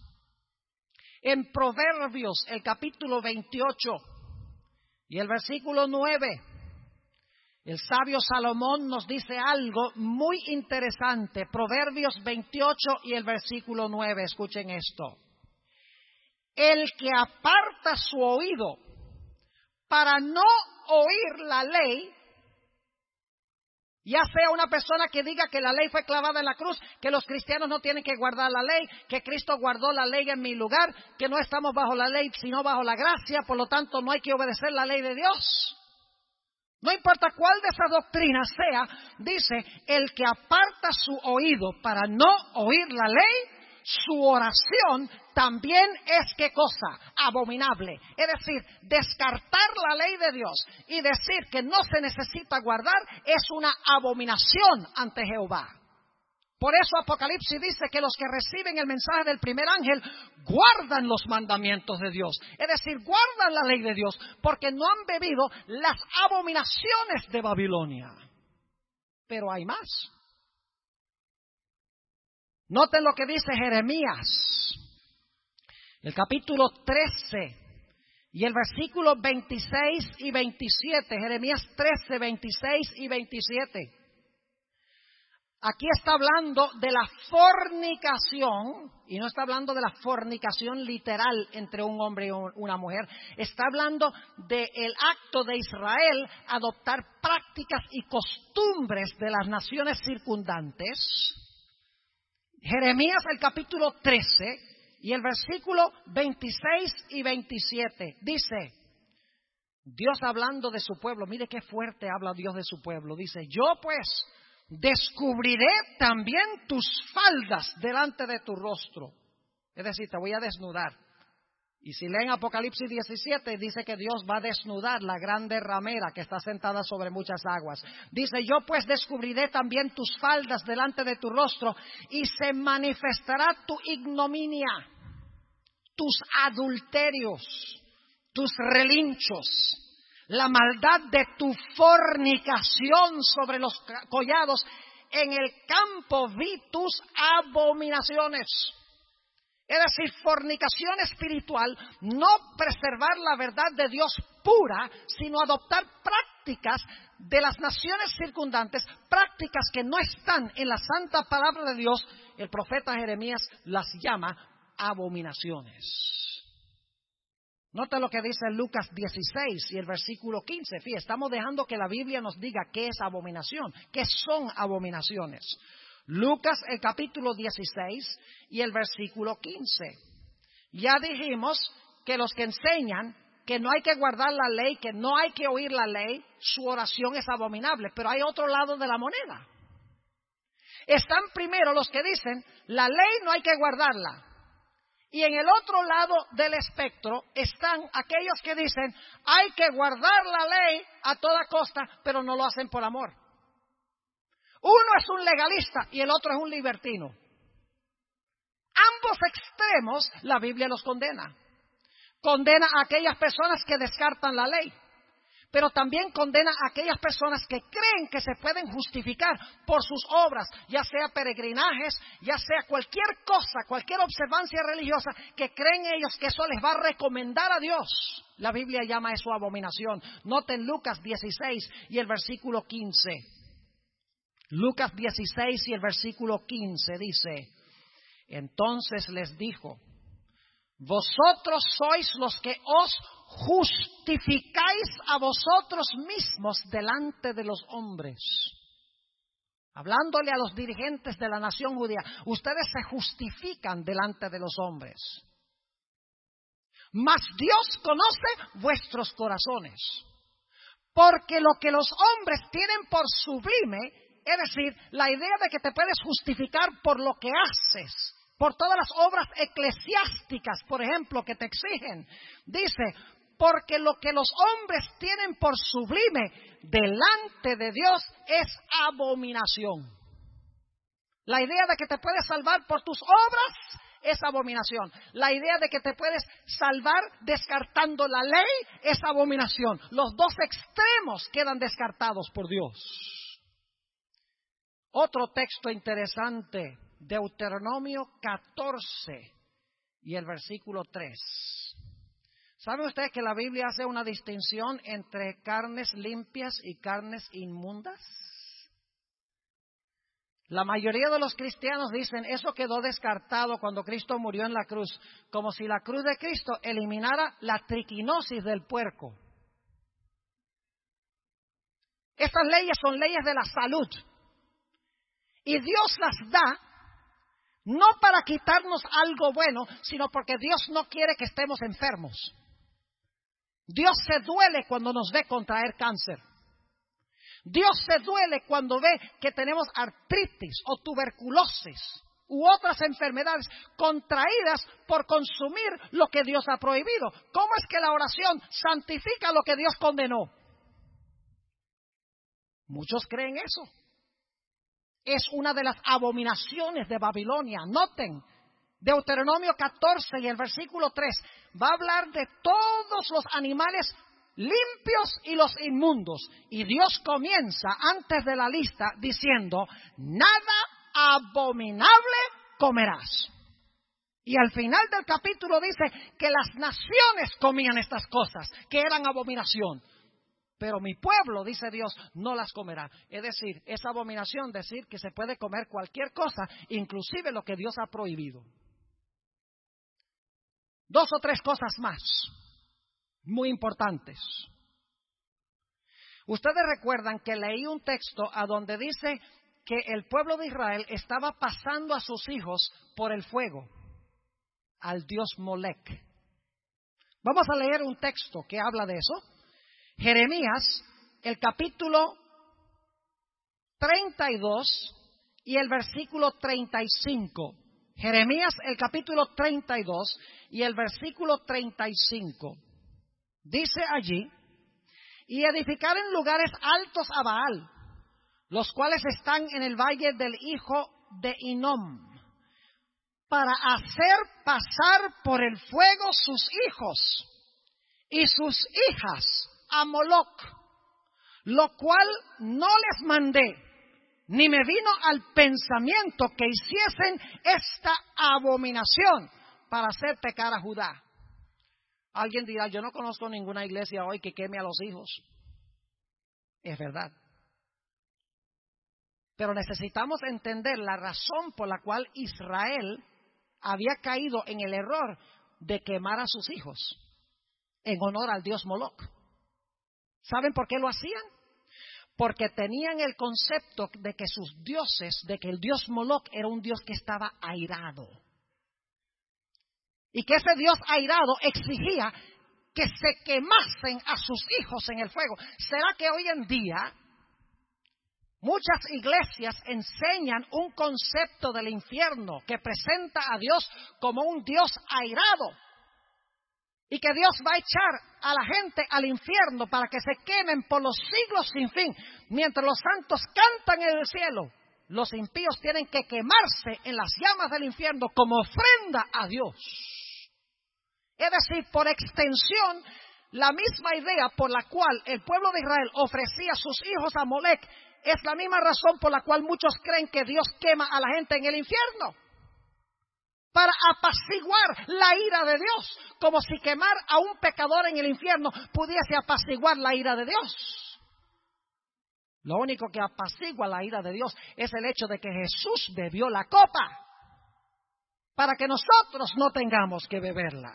En Proverbios, el capítulo 28 y el versículo 9, el sabio Salomón nos dice algo muy interesante. Proverbios 28 y el versículo 9, escuchen esto. El que aparta su oído para no oír la ley, ya sea una persona que diga que la ley fue clavada en la cruz, que los cristianos no tienen que guardar la ley, que Cristo guardó la ley en mi lugar, que no estamos bajo la ley sino bajo la gracia, por lo tanto no hay que obedecer la ley de Dios. No importa cuál de esas doctrinas sea, dice, el que aparta su oído para no oír la ley, su oración también es ¿qué cosa? Abominable. Es decir, descartar la ley de Dios y decir que no se necesita guardar es una abominación ante Jehová. Por eso Apocalipsis dice que los que reciben el mensaje del primer ángel guardan los mandamientos de Dios. Es decir, guardan la ley de Dios porque no han bebido las abominaciones de Babilonia. Pero hay más. Noten lo que dice Jeremías, el capítulo 13 y el versículo 26 y 27. Jeremías 13, 26 y 27. Aquí está hablando de la fornicación, y no está hablando de la fornicación literal entre un hombre y una mujer. Está hablando del acto de Israel adoptar prácticas y costumbres de las naciones circundantes. Jeremías el capítulo 13 y el versículo 26 y 27 dice, Dios hablando de su pueblo, mire qué fuerte habla Dios de su pueblo, dice, yo pues descubriré también tus faldas delante de tu rostro, es decir, te voy a desnudar. Y si leen Apocalipsis 17, dice que Dios va a desnudar la grande ramera que está sentada sobre muchas aguas. Dice, yo pues descubriré también tus faldas delante de tu rostro y se manifestará tu ignominia, tus adulterios, tus relinchos, la maldad de tu fornicación sobre los collados. En el campo vi tus abominaciones. Es decir, fornicación espiritual, no preservar la verdad de Dios pura, sino adoptar prácticas de las naciones circundantes, prácticas que no están en la santa palabra de Dios. El profeta Jeremías las llama abominaciones. Nota lo que dice Lucas 16 y el versículo 15. Fíjate, estamos dejando que la Biblia nos diga qué es abominación, qué son abominaciones. Lucas el capítulo 16 y el versículo 15. Ya dijimos que los que enseñan que no hay que guardar la ley, que no hay que oír la ley, su oración es abominable. Pero hay otro lado de la moneda. Están primero los que dicen la ley no hay que guardarla. Y en el otro lado del espectro están aquellos que dicen hay que guardar la ley a toda costa, pero no lo hacen por amor. Uno es un legalista y el otro es un libertino. Ambos extremos la Biblia los condena. Condena a aquellas personas que descartan la ley, pero también condena a aquellas personas que creen que se pueden justificar por sus obras, ya sea peregrinajes, ya sea cualquier cosa, cualquier observancia religiosa, que creen ellos que eso les va a recomendar a Dios. La Biblia llama eso abominación. Noten Lucas 16 y el versículo 15. Lucas 16 y el versículo 15 dice, entonces les dijo, vosotros sois los que os justificáis a vosotros mismos delante de los hombres. Hablándole a los dirigentes de la nación judía, ustedes se justifican delante de los hombres. Mas Dios conoce vuestros corazones, porque lo que los hombres tienen por sublime, es decir, la idea de que te puedes justificar por lo que haces, por todas las obras eclesiásticas, por ejemplo, que te exigen. Dice, porque lo que los hombres tienen por sublime delante de Dios es abominación. La idea de que te puedes salvar por tus obras es abominación. La idea de que te puedes salvar descartando la ley es abominación. Los dos extremos quedan descartados por Dios. Otro texto interesante, Deuteronomio 14 y el versículo 3. ¿Sabe usted que la Biblia hace una distinción entre carnes limpias y carnes inmundas? La mayoría de los cristianos dicen, eso quedó descartado cuando Cristo murió en la cruz, como si la cruz de Cristo eliminara la triquinosis del puerco. Estas leyes son leyes de la salud. Y Dios las da no para quitarnos algo bueno, sino porque Dios no quiere que estemos enfermos. Dios se duele cuando nos ve contraer cáncer. Dios se duele cuando ve que tenemos artritis o tuberculosis. u otras enfermedades contraídas por consumir lo que Dios ha prohibido. ¿Cómo es que la oración santifica lo que Dios condenó? Muchos creen eso. Es una de las abominaciones de Babilonia. Noten, Deuteronomio 14 y el versículo 3 va a hablar de todos los animales limpios y los inmundos. Y Dios comienza antes de la lista diciendo, nada abominable comerás. Y al final del capítulo dice que las naciones comían estas cosas, que eran abominación. Pero mi pueblo, dice Dios, no las comerá. Es decir, es abominación decir que se puede comer cualquier cosa, inclusive lo que Dios ha prohibido. 2 o 3 cosas más, muy importantes. Ustedes recuerdan que leí un texto a donde dice que el pueblo de Israel estaba pasando a sus hijos por el fuego, al dios Molec. Vamos a leer un texto que habla de eso. Jeremías, el capítulo 32 y el versículo 35. Jeremías, el capítulo 32 y el versículo 35. Dice allí, y edificar en lugares altos a Baal, los cuales están en el valle del hijo de Hinnom, para hacer pasar por el fuego sus hijos y sus hijas a Moloc, lo cual no les mandé, ni me vino al pensamiento que hiciesen esta abominación para hacer pecar a Judá. Alguien dirá, yo no conozco ninguna iglesia hoy que queme a los hijos. Es verdad. Pero necesitamos entender la razón por la cual Israel había caído en el error de quemar a sus hijos en honor al dios Moloc. ¿Saben por qué lo hacían? Porque tenían el concepto de que sus dioses, de que el dios Moloc era un dios que estaba airado. Y que ese dios airado exigía que se quemasen a sus hijos en el fuego. ¿Será que hoy en día muchas iglesias enseñan un concepto del infierno que presenta a Dios como un Dios airado? Y que Dios va a echar a la gente al infierno para que se quemen por los siglos sin fin. Mientras los santos cantan en el cielo, los impíos tienen que quemarse en las llamas del infierno como ofrenda a Dios. Es decir, por extensión, la misma idea por la cual el pueblo de Israel ofrecía a sus hijos a Molec es la misma razón por la cual muchos creen que Dios quema a la gente en el infierno. Para apaciguar la ira de Dios, como si quemar a un pecador en el infierno pudiese apaciguar la ira de Dios. Lo único que apacigua la ira de Dios es el hecho de que Jesús bebió la copa, para que nosotros no tengamos que beberla.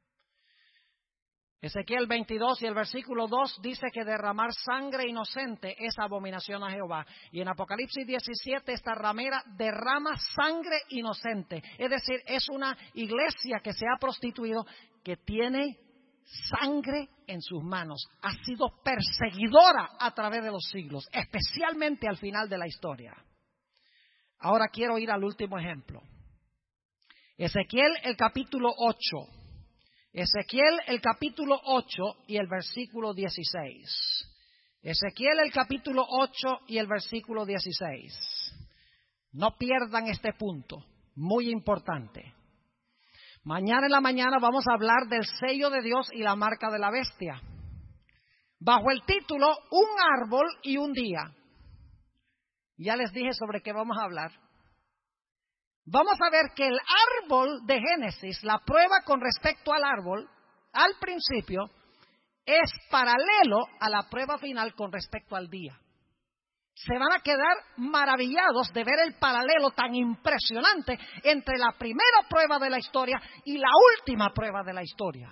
Ezequiel 22 y el versículo 2 dice que derramar sangre inocente es abominación a Jehová. Y en Apocalipsis 17 esta ramera derrama sangre inocente. Es decir, es una iglesia que se ha prostituido, que tiene sangre en sus manos. Ha sido perseguidora a través de los siglos, especialmente al final de la historia. Ahora quiero ir al último ejemplo. Ezequiel el capítulo 8. Ezequiel el capítulo 8 y el versículo 16. Ezequiel el capítulo 8 y el versículo 16. No pierdan este punto, muy importante. Mañana en la mañana vamos a hablar del sello de Dios y la marca de la bestia, bajo el título Un árbol y un día. Ya les dije sobre qué vamos a hablar. Vamos a ver que el árbol de Génesis, la prueba con respecto al árbol, al principio, es paralelo a la prueba final con respecto al día. Se van a quedar maravillados de ver el paralelo tan impresionante entre la primera prueba de la historia y la última prueba de la historia.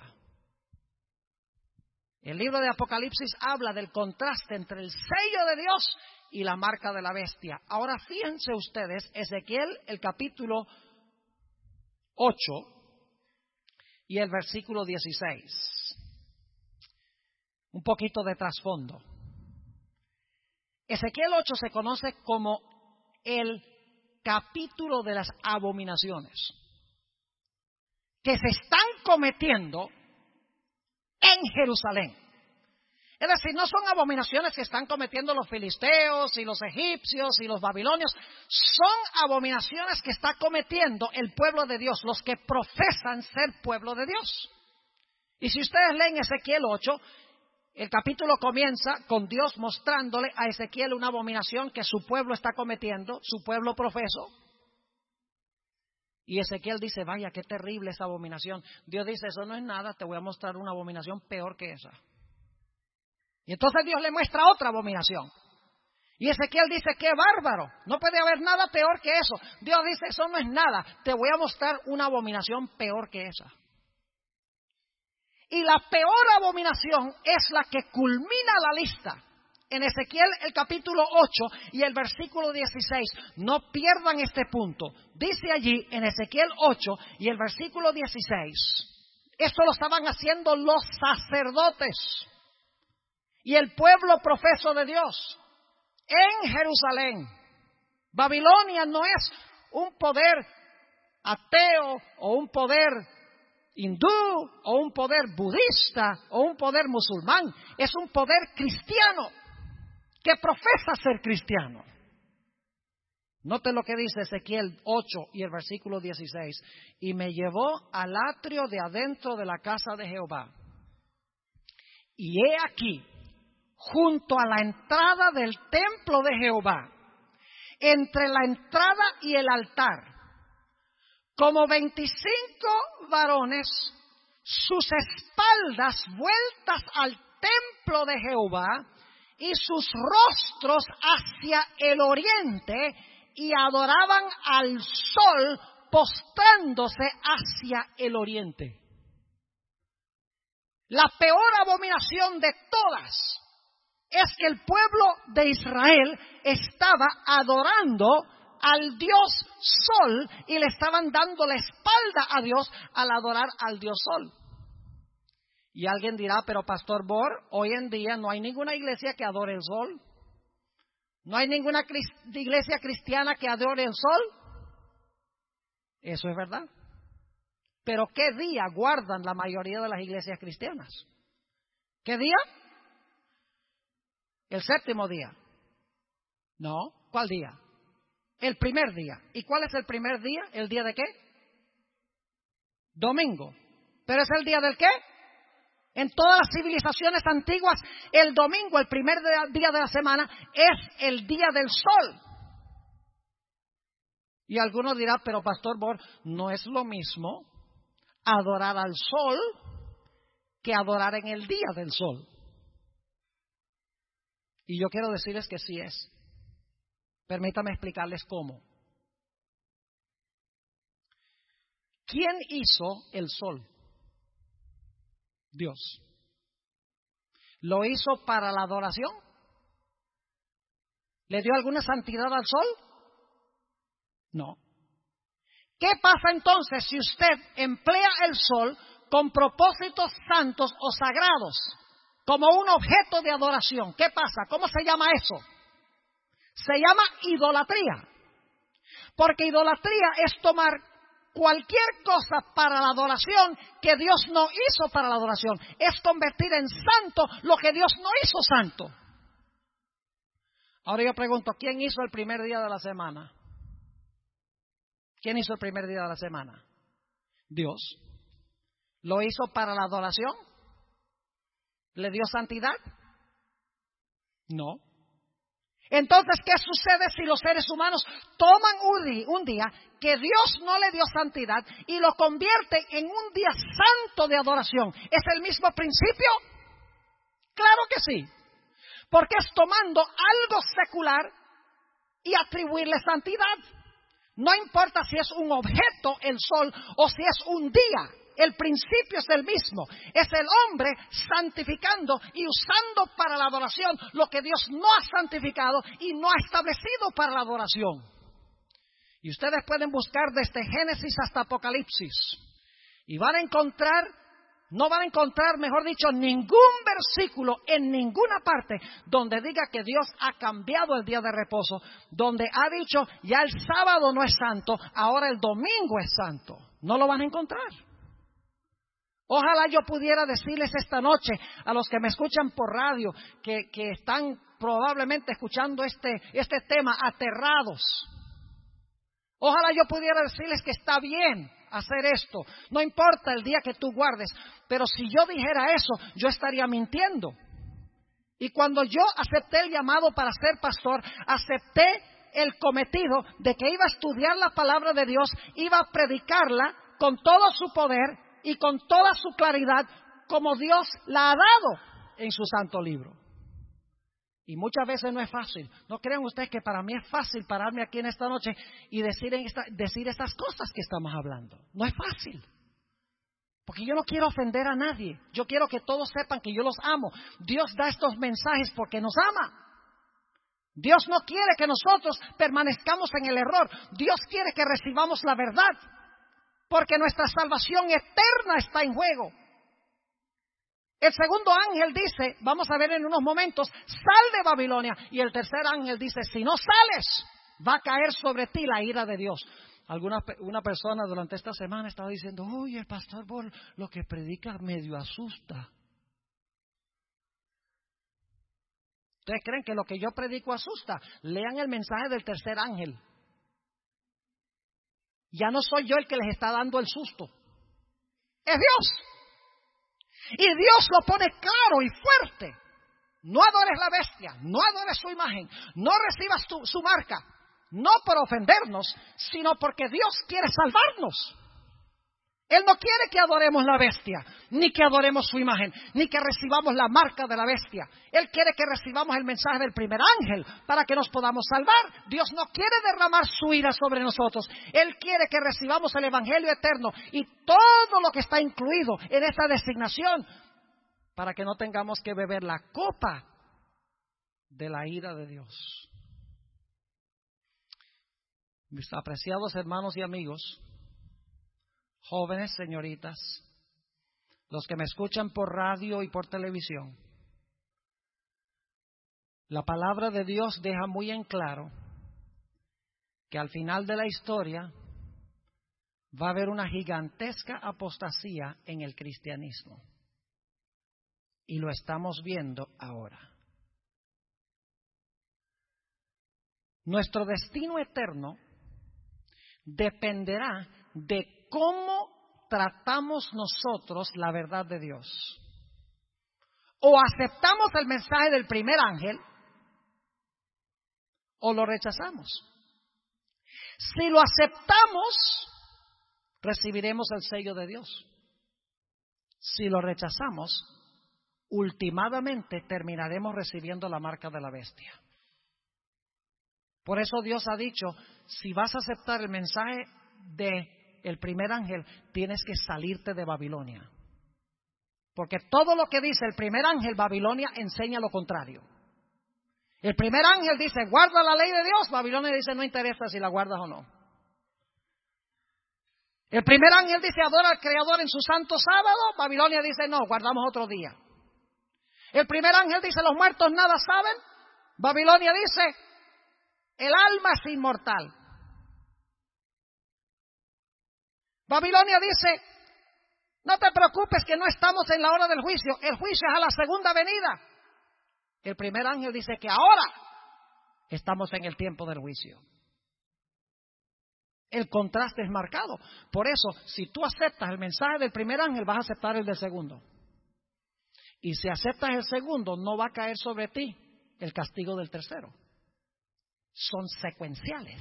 El libro de Apocalipsis habla del contraste entre el sello de Dios y la marca de la bestia. Ahora fíjense ustedes, Ezequiel el capítulo 8 y el versículo 16. Un poquito de trasfondo. Ezequiel 8 se conoce como el capítulo de las abominaciones que se están cometiendo en Jerusalén. Es decir, no son abominaciones que están cometiendo los filisteos y los egipcios y los babilonios. Son abominaciones que está cometiendo el pueblo de Dios, los que profesan ser pueblo de Dios. Y si ustedes leen Ezequiel 8, el capítulo comienza con Dios mostrándole a Ezequiel una abominación que su pueblo está cometiendo, su pueblo profeso. Y Ezequiel dice, vaya, qué terrible esa abominación. Dios dice, eso no es nada, te voy a mostrar una abominación peor que esa. Y entonces Dios le muestra otra abominación. Y Ezequiel dice, qué bárbaro, no puede haber nada peor que eso. Dios dice, eso no es nada, te voy a mostrar una abominación peor que esa. Y la peor abominación es la que culmina la lista. En Ezequiel el capítulo 8 y el versículo 16, no pierdan este punto. Dice allí en Ezequiel 8 y el versículo 16, esto lo estaban haciendo los sacerdotes y el pueblo profeso de Dios en Jerusalén. Babilonia no es un poder ateo o un poder hindú o un poder budista o un poder musulmán. Es un poder cristiano que profesa ser cristiano. Note lo que dice Ezequiel 8 y el versículo 16. Y me llevó al atrio de adentro de la casa de Jehová. Y he aquí, junto a la entrada del templo de Jehová, entre la entrada y el altar, como 25 varones, sus espaldas vueltas al templo de Jehová y sus rostros hacia el oriente, y adoraban al sol postrándose hacia el oriente. La peor abominación de todas es que el pueblo de Israel estaba adorando al Dios Sol y le estaban dando la espalda a Dios al adorar al Dios Sol. Y alguien dirá, pero Pastor Bor, hoy en día no hay ninguna iglesia que adore el sol. No hay ninguna iglesia cristiana que adore el sol. Eso es verdad. Pero ¿qué día guardan la mayoría de las iglesias cristianas? ¿Qué día? El séptimo día. No, ¿cuál día? El primer día. ¿Y cuál es el primer día? ¿El día de qué? Domingo. ¿Pero es el día del qué? En todas las civilizaciones antiguas, el domingo, el primer día de la semana, es el día del sol. Y algunos dirán, pero Pastor Bor, no es lo mismo adorar al sol que adorar en el día del sol. Y yo quiero decirles que sí es. Permítame explicarles cómo. ¿Quién hizo el sol? Dios. ¿Lo hizo para la adoración? ¿Le dio alguna santidad al sol? No. ¿Qué pasa entonces si usted emplea el sol con propósitos santos o sagrados, como un objeto de adoración? ¿Qué pasa? ¿Cómo se llama eso? Se llama idolatría. Porque idolatría es tomar cualquier cosa para la adoración que Dios no hizo para la adoración. Es convertir en santo lo que Dios no hizo santo. Ahora yo pregunto, ¿quién hizo el primer día de la semana? ¿Quién hizo el primer día de la semana? Dios. ¿Lo hizo para la adoración? ¿Le dio santidad? No. Entonces, ¿qué sucede si los seres humanos toman un día que Dios no le dio santidad y lo convierten en un día santo de adoración? ¿Es el mismo principio? Claro que sí, porque es tomando algo secular y atribuirle santidad. No importa si es un objeto, el sol, o si es un día. El principio es el mismo. Es el hombre santificando y usando para la adoración lo que Dios no ha santificado y no ha establecido para la adoración. Y ustedes pueden buscar desde Génesis hasta Apocalipsis y van a encontrar No van a encontrar, mejor dicho, ningún versículo en ninguna parte donde diga que Dios ha cambiado el día de reposo, donde ha dicho ya el sábado no es santo, ahora el domingo es santo. No lo van a encontrar. Ojalá yo pudiera decirles esta noche a los que me escuchan por radio, que están probablemente escuchando este tema aterrados. Ojalá yo pudiera decirles que está bien hacer esto. No importa el día que tú guardes, pero si yo dijera eso, yo estaría mintiendo. Y cuando yo acepté el llamado para ser pastor, acepté el cometido de que iba a estudiar la palabra de Dios, iba a predicarla con todo su poder y con toda su claridad, como Dios la ha dado en su santo libro. Y muchas veces no es fácil. No crean ustedes que para mí es fácil pararme aquí en esta noche y decir estas cosas que estamos hablando. No es fácil. Porque yo no quiero ofender a nadie. Yo quiero que todos sepan que yo los amo. Dios da estos mensajes porque nos ama. Dios no quiere que nosotros permanezcamos en el error. Dios quiere que recibamos la verdad. Porque nuestra salvación eterna está en juego. El segundo ángel dice, vamos a ver en unos momentos, sal de Babilonia. Y el tercer ángel dice, si no sales, va a caer sobre ti la ira de Dios. Una persona durante esta semana estaba diciendo, oye, el pastor Bol, lo que predica medio asusta. ¿Ustedes creen que lo que yo predico asusta? Lean el mensaje del tercer ángel. Ya no soy yo el que les está dando el susto. Es Dios. Y Dios lo pone claro y fuerte. No adores la bestia, no adores su imagen, no recibas su marca. No por ofendernos, sino porque Dios quiere salvarnos. Él no quiere que adoremos la bestia, ni que adoremos su imagen, ni que recibamos la marca de la bestia. Él quiere que recibamos el mensaje del primer ángel para que nos podamos salvar. Dios no quiere derramar su ira sobre nosotros. Él quiere que recibamos el evangelio eterno y todo lo que está incluido en esta designación para que no tengamos que beber la copa de la ira de Dios. Mis apreciados hermanos y amigos, jóvenes, señoritas, los que me escuchan por radio y por televisión, la palabra de Dios deja muy en claro que al final de la historia va a haber una gigantesca apostasía en el cristianismo. Y lo estamos viendo ahora. Nuestro destino eterno dependerá de cómo tratamos nosotros la verdad de Dios. O aceptamos el mensaje del primer ángel o lo rechazamos. Si lo aceptamos, recibiremos el sello de Dios. Si lo rechazamos, ultimadamente terminaremos recibiendo la marca de la bestia. Por eso Dios ha dicho, si vas a aceptar el mensaje del primer ángel, tienes que salirte de Babilonia. Porque todo lo que dice el primer ángel, Babilonia enseña lo contrario. El primer ángel dice, guarda la ley de Dios. Babilonia dice, no interesa si la guardas o no. El primer ángel dice, adora al Creador en su santo sábado. Babilonia dice, no, guardamos otro día. El primer ángel dice, los muertos nada saben. Babilonia dice, el alma es inmortal. Babilonia dice, no te preocupes que no estamos en la hora del juicio. El juicio es a la segunda venida. El primer ángel dice que ahora estamos en el tiempo del juicio. El contraste es marcado. Por eso, si tú aceptas el mensaje del primer ángel, vas a aceptar el del segundo. Y si aceptas el segundo, no va a caer sobre ti el castigo del tercero. Son secuenciales.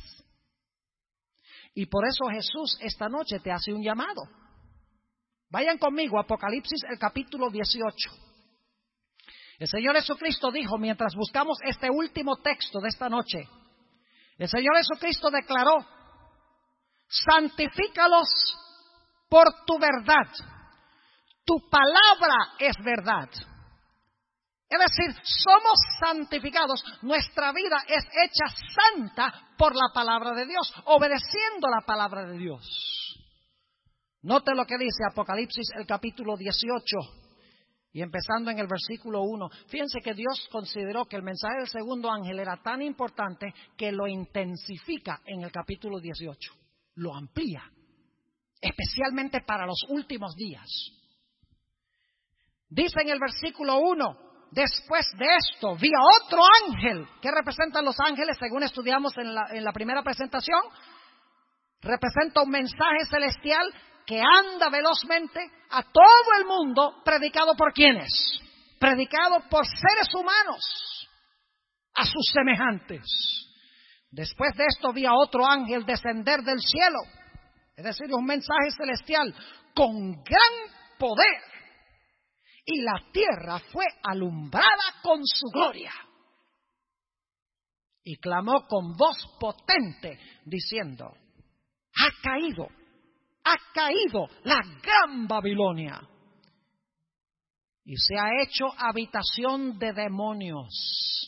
Y por eso Jesús esta noche te hace un llamado. Vayan conmigo a Apocalipsis, el capítulo 18. El Señor Jesucristo dijo, mientras buscamos este último texto de esta noche, el Señor Jesucristo declaró, santifícalos por tu verdad. Tu palabra es verdad. Es decir, somos santificados. Nuestra vida es hecha santa por la palabra de Dios, obedeciendo la palabra de Dios. Note lo que dice Apocalipsis, el capítulo 18, y empezando en el versículo 1. Fíjense que Dios consideró que el mensaje del segundo ángel era tan importante que lo intensifica en el capítulo 18. Lo amplía, especialmente para los últimos días. Dice en el versículo 1, después de esto vi a otro ángel. ¿Qué representan los ángeles según estudiamos en la primera presentación? Representa un mensaje celestial que anda velozmente a todo el mundo, predicado por ¿quiénes? Predicado por seres humanos, a sus semejantes. Después de esto vi a otro ángel descender del cielo, es decir, un mensaje celestial con gran poder, y la tierra fue alumbrada con su gloria. Y clamó con voz potente, diciendo: ha caído la gran Babilonia, y se ha hecho habitación de demonios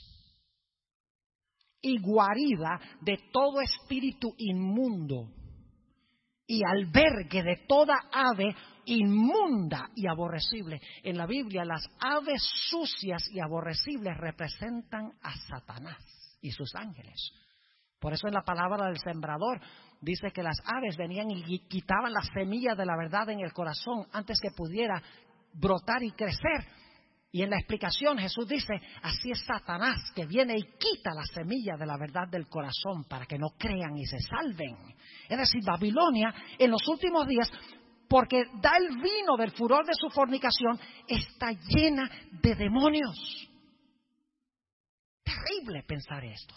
y guarida de todo espíritu inmundo y albergue de toda ave inmunda y aborrecible. En la Biblia, las aves sucias y aborrecibles representan a Satanás y sus ángeles. Por eso en la palabra del sembrador dice que las aves venían y quitaban la semilla de la verdad en el corazón antes que pudiera brotar y crecer. Y en la explicación Jesús dice: así es Satanás, que viene y quita la semilla de la verdad del corazón para que no crean y se salven. Es decir, Babilonia en los últimos días, porque da el vino del furor de su fornicación, está llena de demonios. Terrible pensar esto.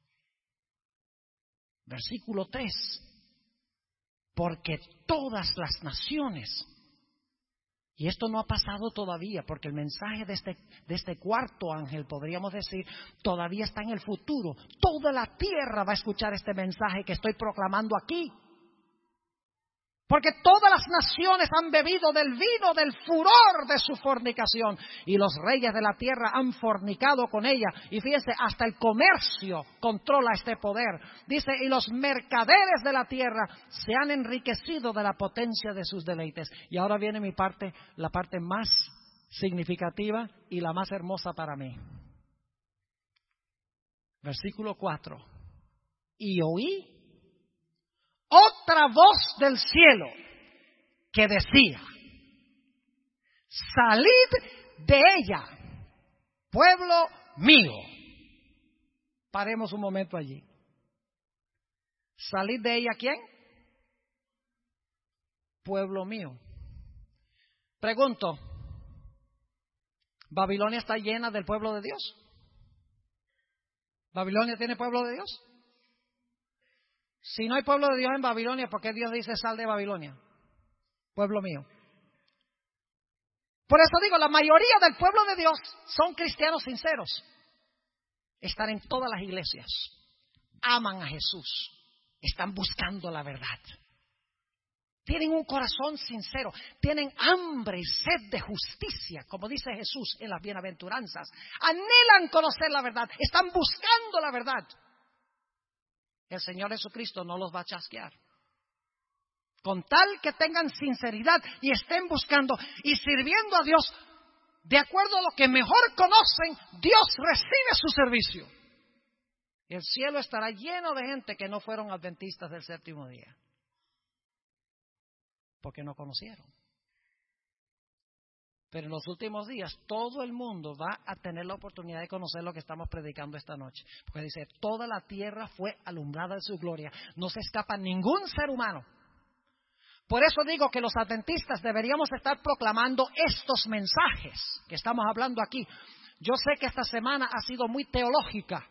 Versículo 3. Porque todas las naciones, y esto no ha pasado todavía, porque el mensaje de este cuarto ángel, podríamos decir, todavía está en el futuro. Toda la tierra va a escuchar este mensaje que estoy proclamando aquí. Porque todas las naciones han bebido del vino del furor de su fornicación, y los reyes de la tierra han fornicado con ella. Y fíjense, hasta el comercio controla este poder. Dice: y los mercaderes de la tierra se han enriquecido de la potencia de sus deleites. Y ahora viene mi parte, la parte más significativa y la más hermosa para mí. Versículo 4. Y oí otra voz del cielo que decía: salid de ella, pueblo mío. Paremos un momento allí. ¿Salid de ella quién? Pueblo mío. Pregunto, ¿Babilonia está llena del pueblo de Dios? ¿Babilonia tiene pueblo de Dios? Si no hay pueblo de Dios en Babilonia, ¿por qué Dios dice sal de Babilonia? Pueblo mío. Por eso digo, la mayoría del pueblo de Dios son cristianos sinceros. Están en todas las iglesias. Aman a Jesús. Están buscando la verdad. Tienen un corazón sincero. Tienen hambre y sed de justicia, como dice Jesús en las bienaventuranzas. Anhelan conocer la verdad. Están buscando la verdad. El Señor Jesucristo no los va a chasquear. Con tal que tengan sinceridad y estén buscando y sirviendo a Dios de acuerdo a lo que mejor conocen, Dios recibe su servicio. El cielo estará lleno de gente que no fueron adventistas del séptimo día, porque no conocieron. Pero en los últimos días todo el mundo va a tener la oportunidad de conocer lo que estamos predicando esta noche. Porque dice, toda la tierra fue alumbrada de su gloria. No se escapa ningún ser humano. Por eso digo que los adventistas deberíamos estar proclamando estos mensajes que estamos hablando aquí. Yo sé que esta semana ha sido muy teológica.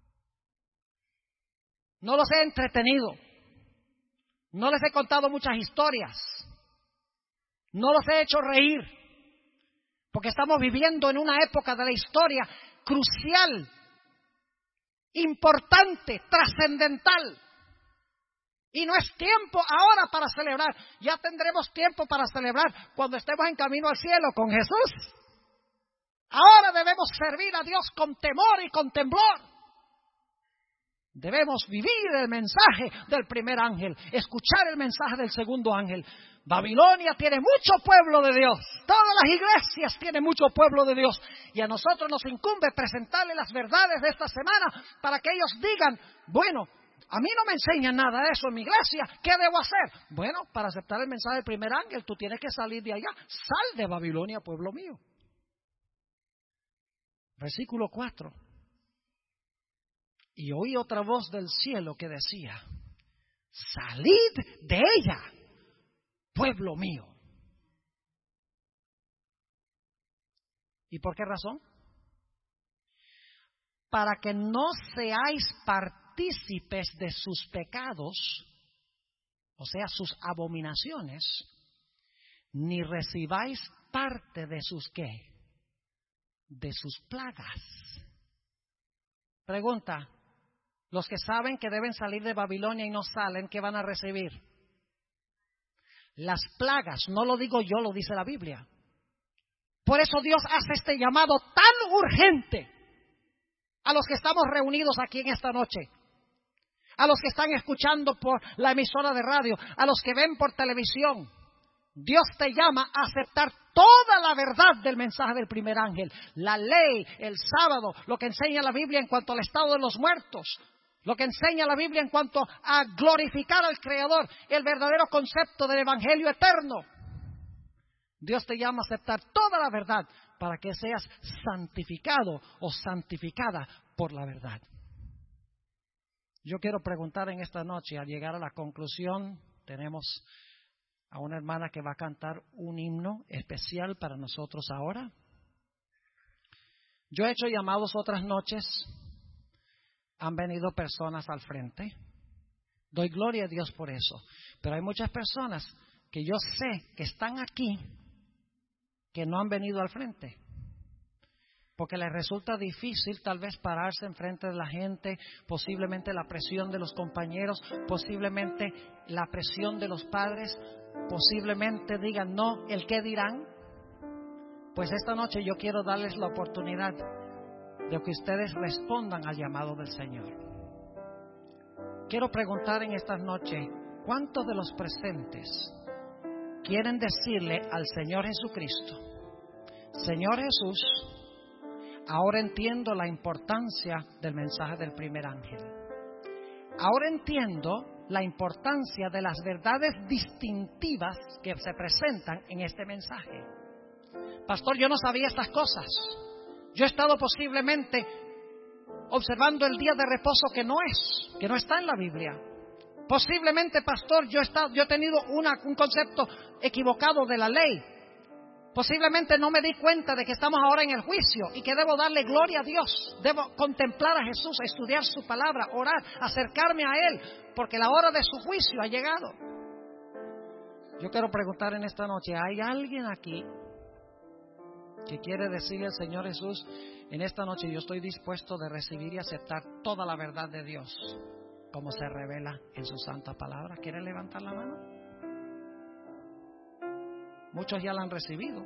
No los he entretenido. No les he contado muchas historias. No los he hecho reír. Porque estamos viviendo en una época de la historia crucial, importante, trascendental. Y no es tiempo ahora para celebrar. Ya tendremos tiempo para celebrar cuando estemos en camino al cielo con Jesús. Ahora debemos servir a Dios con temor y con temblor. Debemos vivir el mensaje del primer ángel, escuchar el mensaje del segundo ángel. Babilonia tiene mucho pueblo de Dios. Todas las iglesias tienen mucho pueblo de Dios. Y a nosotros nos incumbe presentarles las verdades de esta semana para que ellos digan, bueno, a mí no me enseñan nada de eso en mi iglesia. ¿Qué debo hacer? Bueno, para aceptar el mensaje del primer ángel, tú tienes que salir de allá. Sal de Babilonia, pueblo mío. Versículo 4. Y oí otra voz del cielo que decía, salid de ella, pueblo mío. ¿Y por qué razón? Para que no seáis partícipes de sus pecados, o sea, sus abominaciones, ni recibáis parte de sus ¿qué? De sus plagas. Pregunta, los que saben que deben salir de Babilonia y no salen, ¿qué van a recibir? Las plagas, no lo digo yo, lo dice la Biblia. Por eso Dios hace este llamado tan urgente a los que estamos reunidos aquí en esta noche, a los que están escuchando por la emisora de radio, a los que ven por televisión. Dios te llama a aceptar toda la verdad del mensaje del primer ángel, la ley, el sábado, lo que enseña la Biblia en cuanto al estado de los muertos, lo que enseña la Biblia en cuanto a glorificar al Creador, el verdadero concepto del Evangelio eterno. Dios te llama a aceptar toda la verdad para que seas santificado o santificada por la verdad. Yo quiero preguntar en esta noche, al llegar a la conclusión, tenemos a una hermana que va a cantar un himno especial para nosotros ahora. Yo he hecho llamados otras noches, han venido personas al frente, doy gloria a Dios por eso, pero hay muchas personas que yo sé que están aquí que no han venido al frente, porque les resulta difícil tal vez pararse enfrente de la gente, posiblemente la presión de los compañeros, posiblemente la presión de los padres, posiblemente digan no, el qué dirán. Pues esta noche yo quiero darles la oportunidad de que ustedes respondan al llamado del Señor. Quiero preguntar en esta noche, ¿cuántos de los presentes quieren decirle al Señor Jesucristo, Señor Jesús, ahora entiendo la importancia del mensaje del primer ángel. Ahora entiendo la importancia de las verdades distintivas que se presentan en este mensaje. Pastor, yo no sabía estas cosas. Yo he estado posiblemente observando el día de reposo que no está en la Biblia. Posiblemente, pastor, yo he tenido un concepto equivocado de la ley. Posiblemente no me di cuenta de que estamos ahora en el juicio y que debo darle gloria a Dios. Debo contemplar a Jesús, estudiar su palabra, orar, acercarme a Él, porque la hora de su juicio ha llegado. Yo quiero preguntar en esta noche, ¿hay alguien aquí que quiere decirle al Señor Jesús, en esta noche yo estoy dispuesto de recibir y aceptar toda la verdad de Dios, como se revela en su santa palabra? ¿Quiere levantar la mano? Muchos ya la han recibido.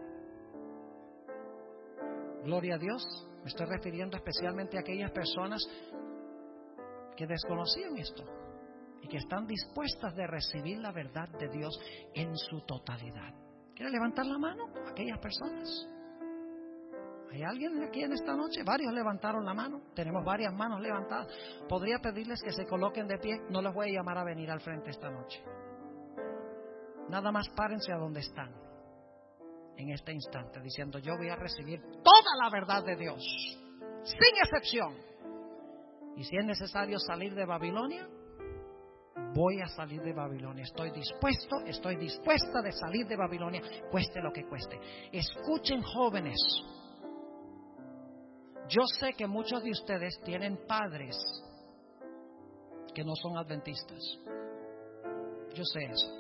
Gloria a Dios. Me estoy refiriendo especialmente a aquellas personas que desconocían esto y que están dispuestas de recibir la verdad de Dios en su totalidad. ¿Quiere levantar la mano? Aquellas personas. ¿Hay alguien aquí en esta noche? Varios levantaron la mano. Tenemos varias manos levantadas. ¿Podría pedirles que se coloquen de pie? No les voy a llamar a venir al frente esta noche. Nada más párense a donde están en este instante, diciendo, yo voy a recibir toda la verdad de Dios, sin excepción. Y si es necesario salir de Babilonia, voy a salir de Babilonia. Estoy dispuesta de salir de Babilonia, cueste lo que cueste. Escuchen, jóvenes. Yo sé que muchos de ustedes tienen padres que no son adventistas. Yo sé eso.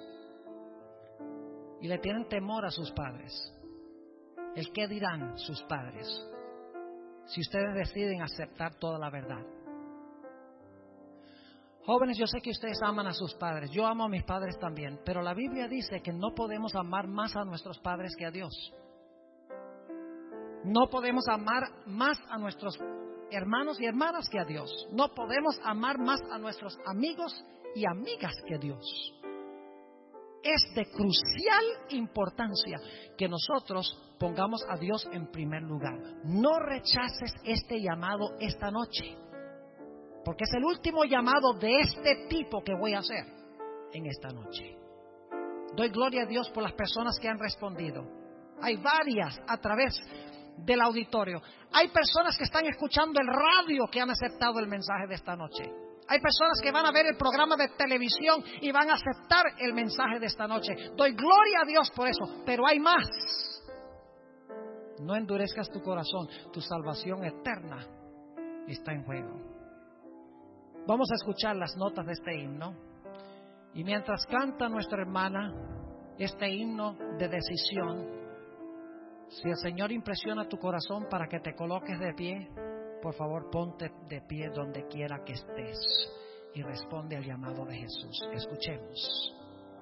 Y le tienen temor a sus padres. ¿El qué dirán sus padres si ustedes deciden aceptar toda la verdad? Jóvenes, yo sé que ustedes aman a sus padres. Yo amo a mis padres también. Pero la Biblia dice que no podemos amar más a nuestros padres que a Dios. No podemos amar más a nuestros hermanos y hermanas, que a Dios. No podemos amar más a nuestros amigos y amigas que a Dios. Es de crucial importancia que nosotros pongamos a Dios en primer lugar. No rechaces este llamado esta noche, porque es el último llamado de este tipo que voy a hacer en esta noche. Doy gloria a Dios por las personas que han respondido. Hay varias a través del auditorio. Hay personas que están escuchando el radio que han aceptado el mensaje de esta noche. Hay personas que van a ver el programa de televisión y van a aceptar el mensaje de esta noche. Doy gloria a Dios por eso, pero hay más. No endurezcas tu corazón, tu salvación eterna está en juego. Vamos a escuchar las notas de este himno. Y mientras canta nuestra hermana este himno de decisión, si el Señor impresiona tu corazón para que te coloques de pie, por favor ponte de pie donde quiera que estés y responde al llamado de Jesús. Escuchemos.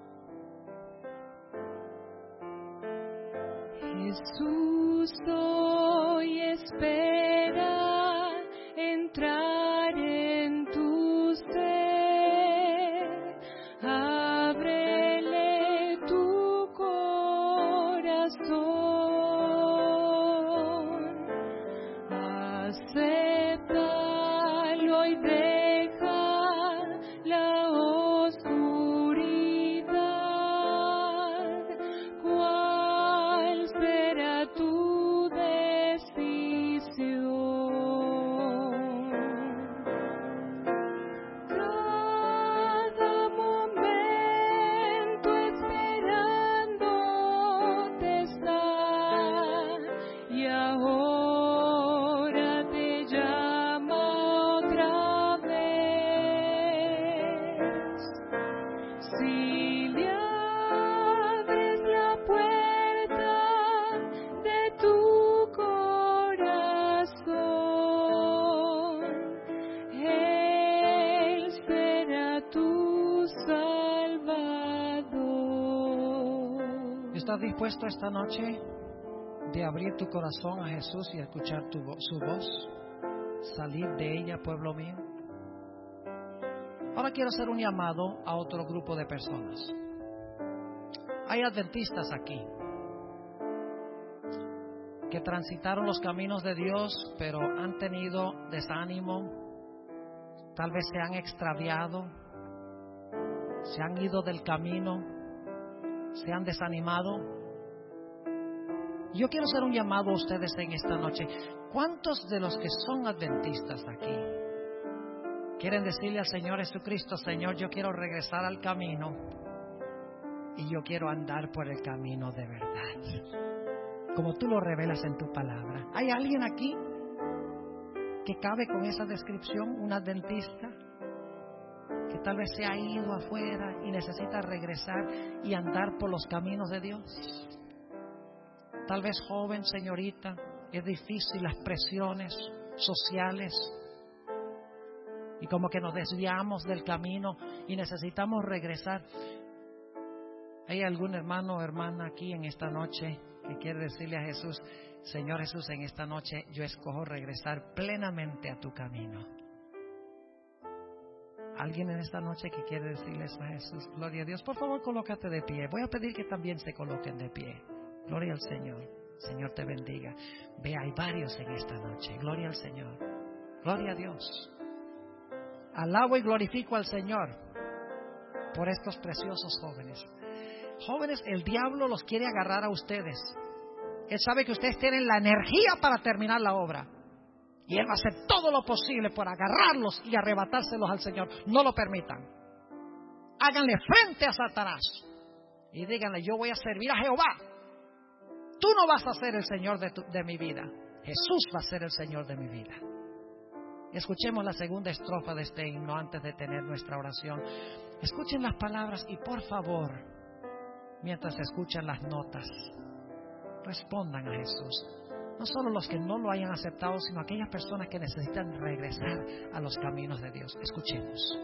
Jesús, hoy espera entrar en tu ser. Ábrele tu corazón. Acéptalo y deja la oscuridad. ¿Cuál será tu decisión? Cada momento esperándote está, y ahora te llama otra vez. Si le abres la puerta de tu corazón, Él será tu Salvador. ¿Estás dispuesto esta noche de abrir tu corazón a Jesús y escuchar su voz? Salir de ella, pueblo mío. Ahora quiero hacer un llamado a otro grupo de personas. Hay adventistas aquí que transitaron los caminos de Dios, pero han tenido desánimo, tal vez se han extraviado, se han ido del camino, se han desanimado. Yo quiero hacer un llamado a ustedes en esta noche. ¿Cuántos de los que son adventistas aquí quieren decirle al Señor Jesucristo: Señor, yo quiero regresar al camino y yo quiero andar por el camino de verdad, como tú lo revelas en tu palabra? ¿Hay alguien aquí que cabe con esa descripción? Un adventista que tal vez se ha ido afuera y necesita regresar y andar por los caminos de Dios. Tal vez joven, señorita, es difícil las presiones sociales y como que nos desviamos del camino y necesitamos regresar. ¿Hay algún hermano o hermana aquí en esta noche que quiere decirle a Jesús: Señor Jesús, en esta noche yo escojo regresar plenamente a tu camino? ¿Alguien en esta noche que quiere decirles a Jesús? Gloria a Dios. Por favor, colócate de pie. Voy a pedir que también se coloquen de pie. Gloria al Señor. Señor te bendiga. Ve, hay varios en esta noche. Gloria al Señor. Gloria a Dios. Alabo y glorifico al Señor por estos preciosos jóvenes. Jóvenes, el diablo los quiere agarrar a ustedes. Él sabe que ustedes tienen la energía para terminar la obra, y Él va a hacer todo lo posible por agarrarlos y arrebatárselos al Señor. No lo permitan. Háganle frente a Satanás y díganle: yo voy a servir a Jehová. Tú no vas a ser el Señor de mi vida. Jesús va a ser el Señor de mi vida. Escuchemos la segunda estrofa de este himno antes de tener nuestra oración. Escuchen las palabras y por favor, mientras escuchan las notas, respondan a Jesús. No solo los que no lo hayan aceptado, sino aquellas personas que necesitan regresar a los caminos de Dios. Escuchemos.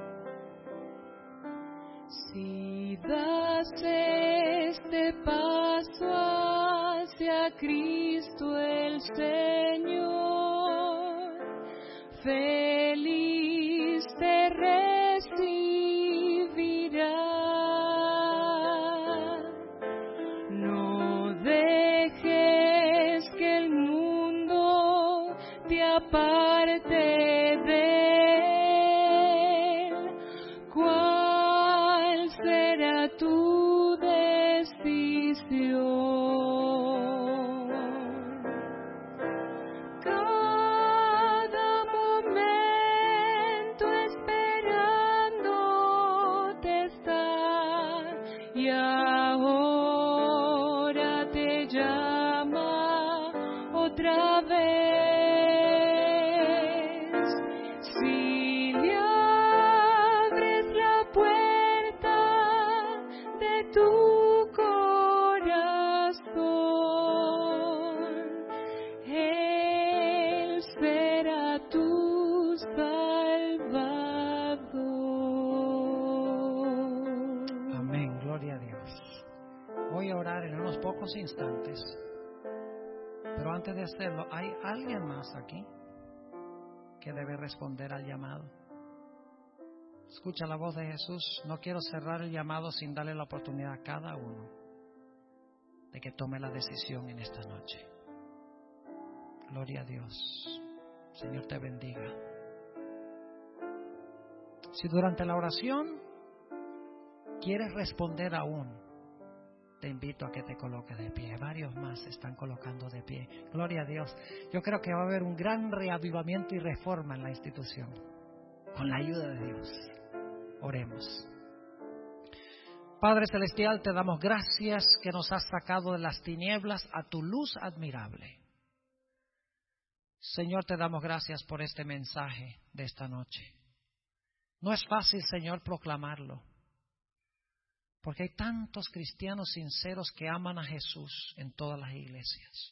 Si das este paso paso hacia Cristo el Señor, feliz te recibirá. No dejes que el mundo te aparte de él. ¿Cuál será tu decisión? Cada momento esperándote está, y ahora te llama otra vez. Si le abres la puerta de tu corazón, Él será tu Salvador. Amén, gloria a Dios. Voy a orar en unos pocos instantes, pero antes de hacerlo, ¿hay alguien más aquí que debe responder al llamado? Escucha la voz de Jesús. No quiero cerrar el llamado sin darle la oportunidad a cada uno de que tome la decisión en esta noche. Gloria a Dios. Señor te bendiga. Si durante la oración quieres responder aún, te invito a que te coloques de pie. Varios más se están colocando de pie. Gloria a Dios. Yo creo que va a haber un gran reavivamiento y reforma en la institución, con la ayuda de Dios. Oremos. Padre Celestial, te damos gracias que nos has sacado de las tinieblas a tu luz admirable. Señor, te damos gracias por este mensaje de esta noche. No es fácil, Señor, proclamarlo, porque hay tantos cristianos sinceros que aman a Jesús en todas las iglesias.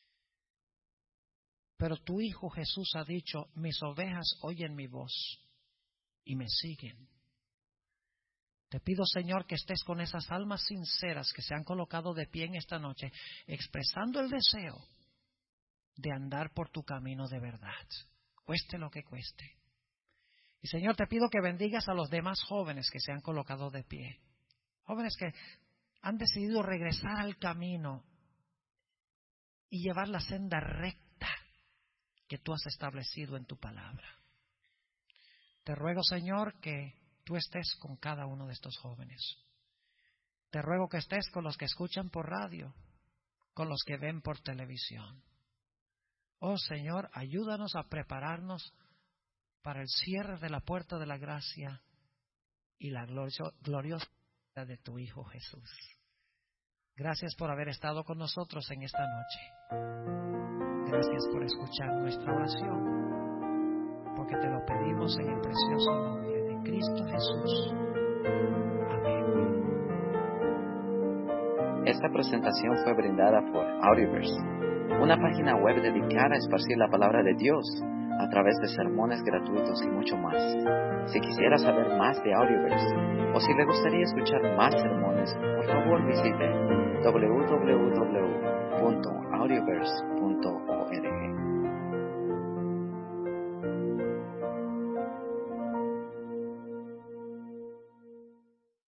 Pero tu Hijo Jesús ha dicho: mis ovejas oyen mi voz y me siguen. Te pido, Señor, que estés con esas almas sinceras que se han colocado de pie en esta noche, expresando el deseo de andar por tu camino de verdad, cueste lo que cueste. Y, Señor, te pido que bendigas a los demás jóvenes que se han colocado de pie, jóvenes que han decidido regresar al camino y llevar la senda recta que tú has establecido en tu palabra. Te ruego, Señor, que tú estés con cada uno de estos jóvenes. Te ruego que estés con los que escuchan por radio, con los que ven por televisión. Oh Señor, ayúdanos a prepararnos para el cierre de la puerta de la gracia y la gloriosa de tu Hijo Jesús. Gracias por haber estado con nosotros en esta noche. Gracias por escuchar nuestra oración, porque te lo pedimos en el precioso nombre de Cristo Jesús. Amén. Esta presentación fue brindada por Audioverse, una página web dedicada a esparcir la palabra de Dios a través de sermones gratuitos y mucho más. Si quisiera saber más de Audioverse o si le gustaría escuchar más sermones, por favor visite www.audioverse.org.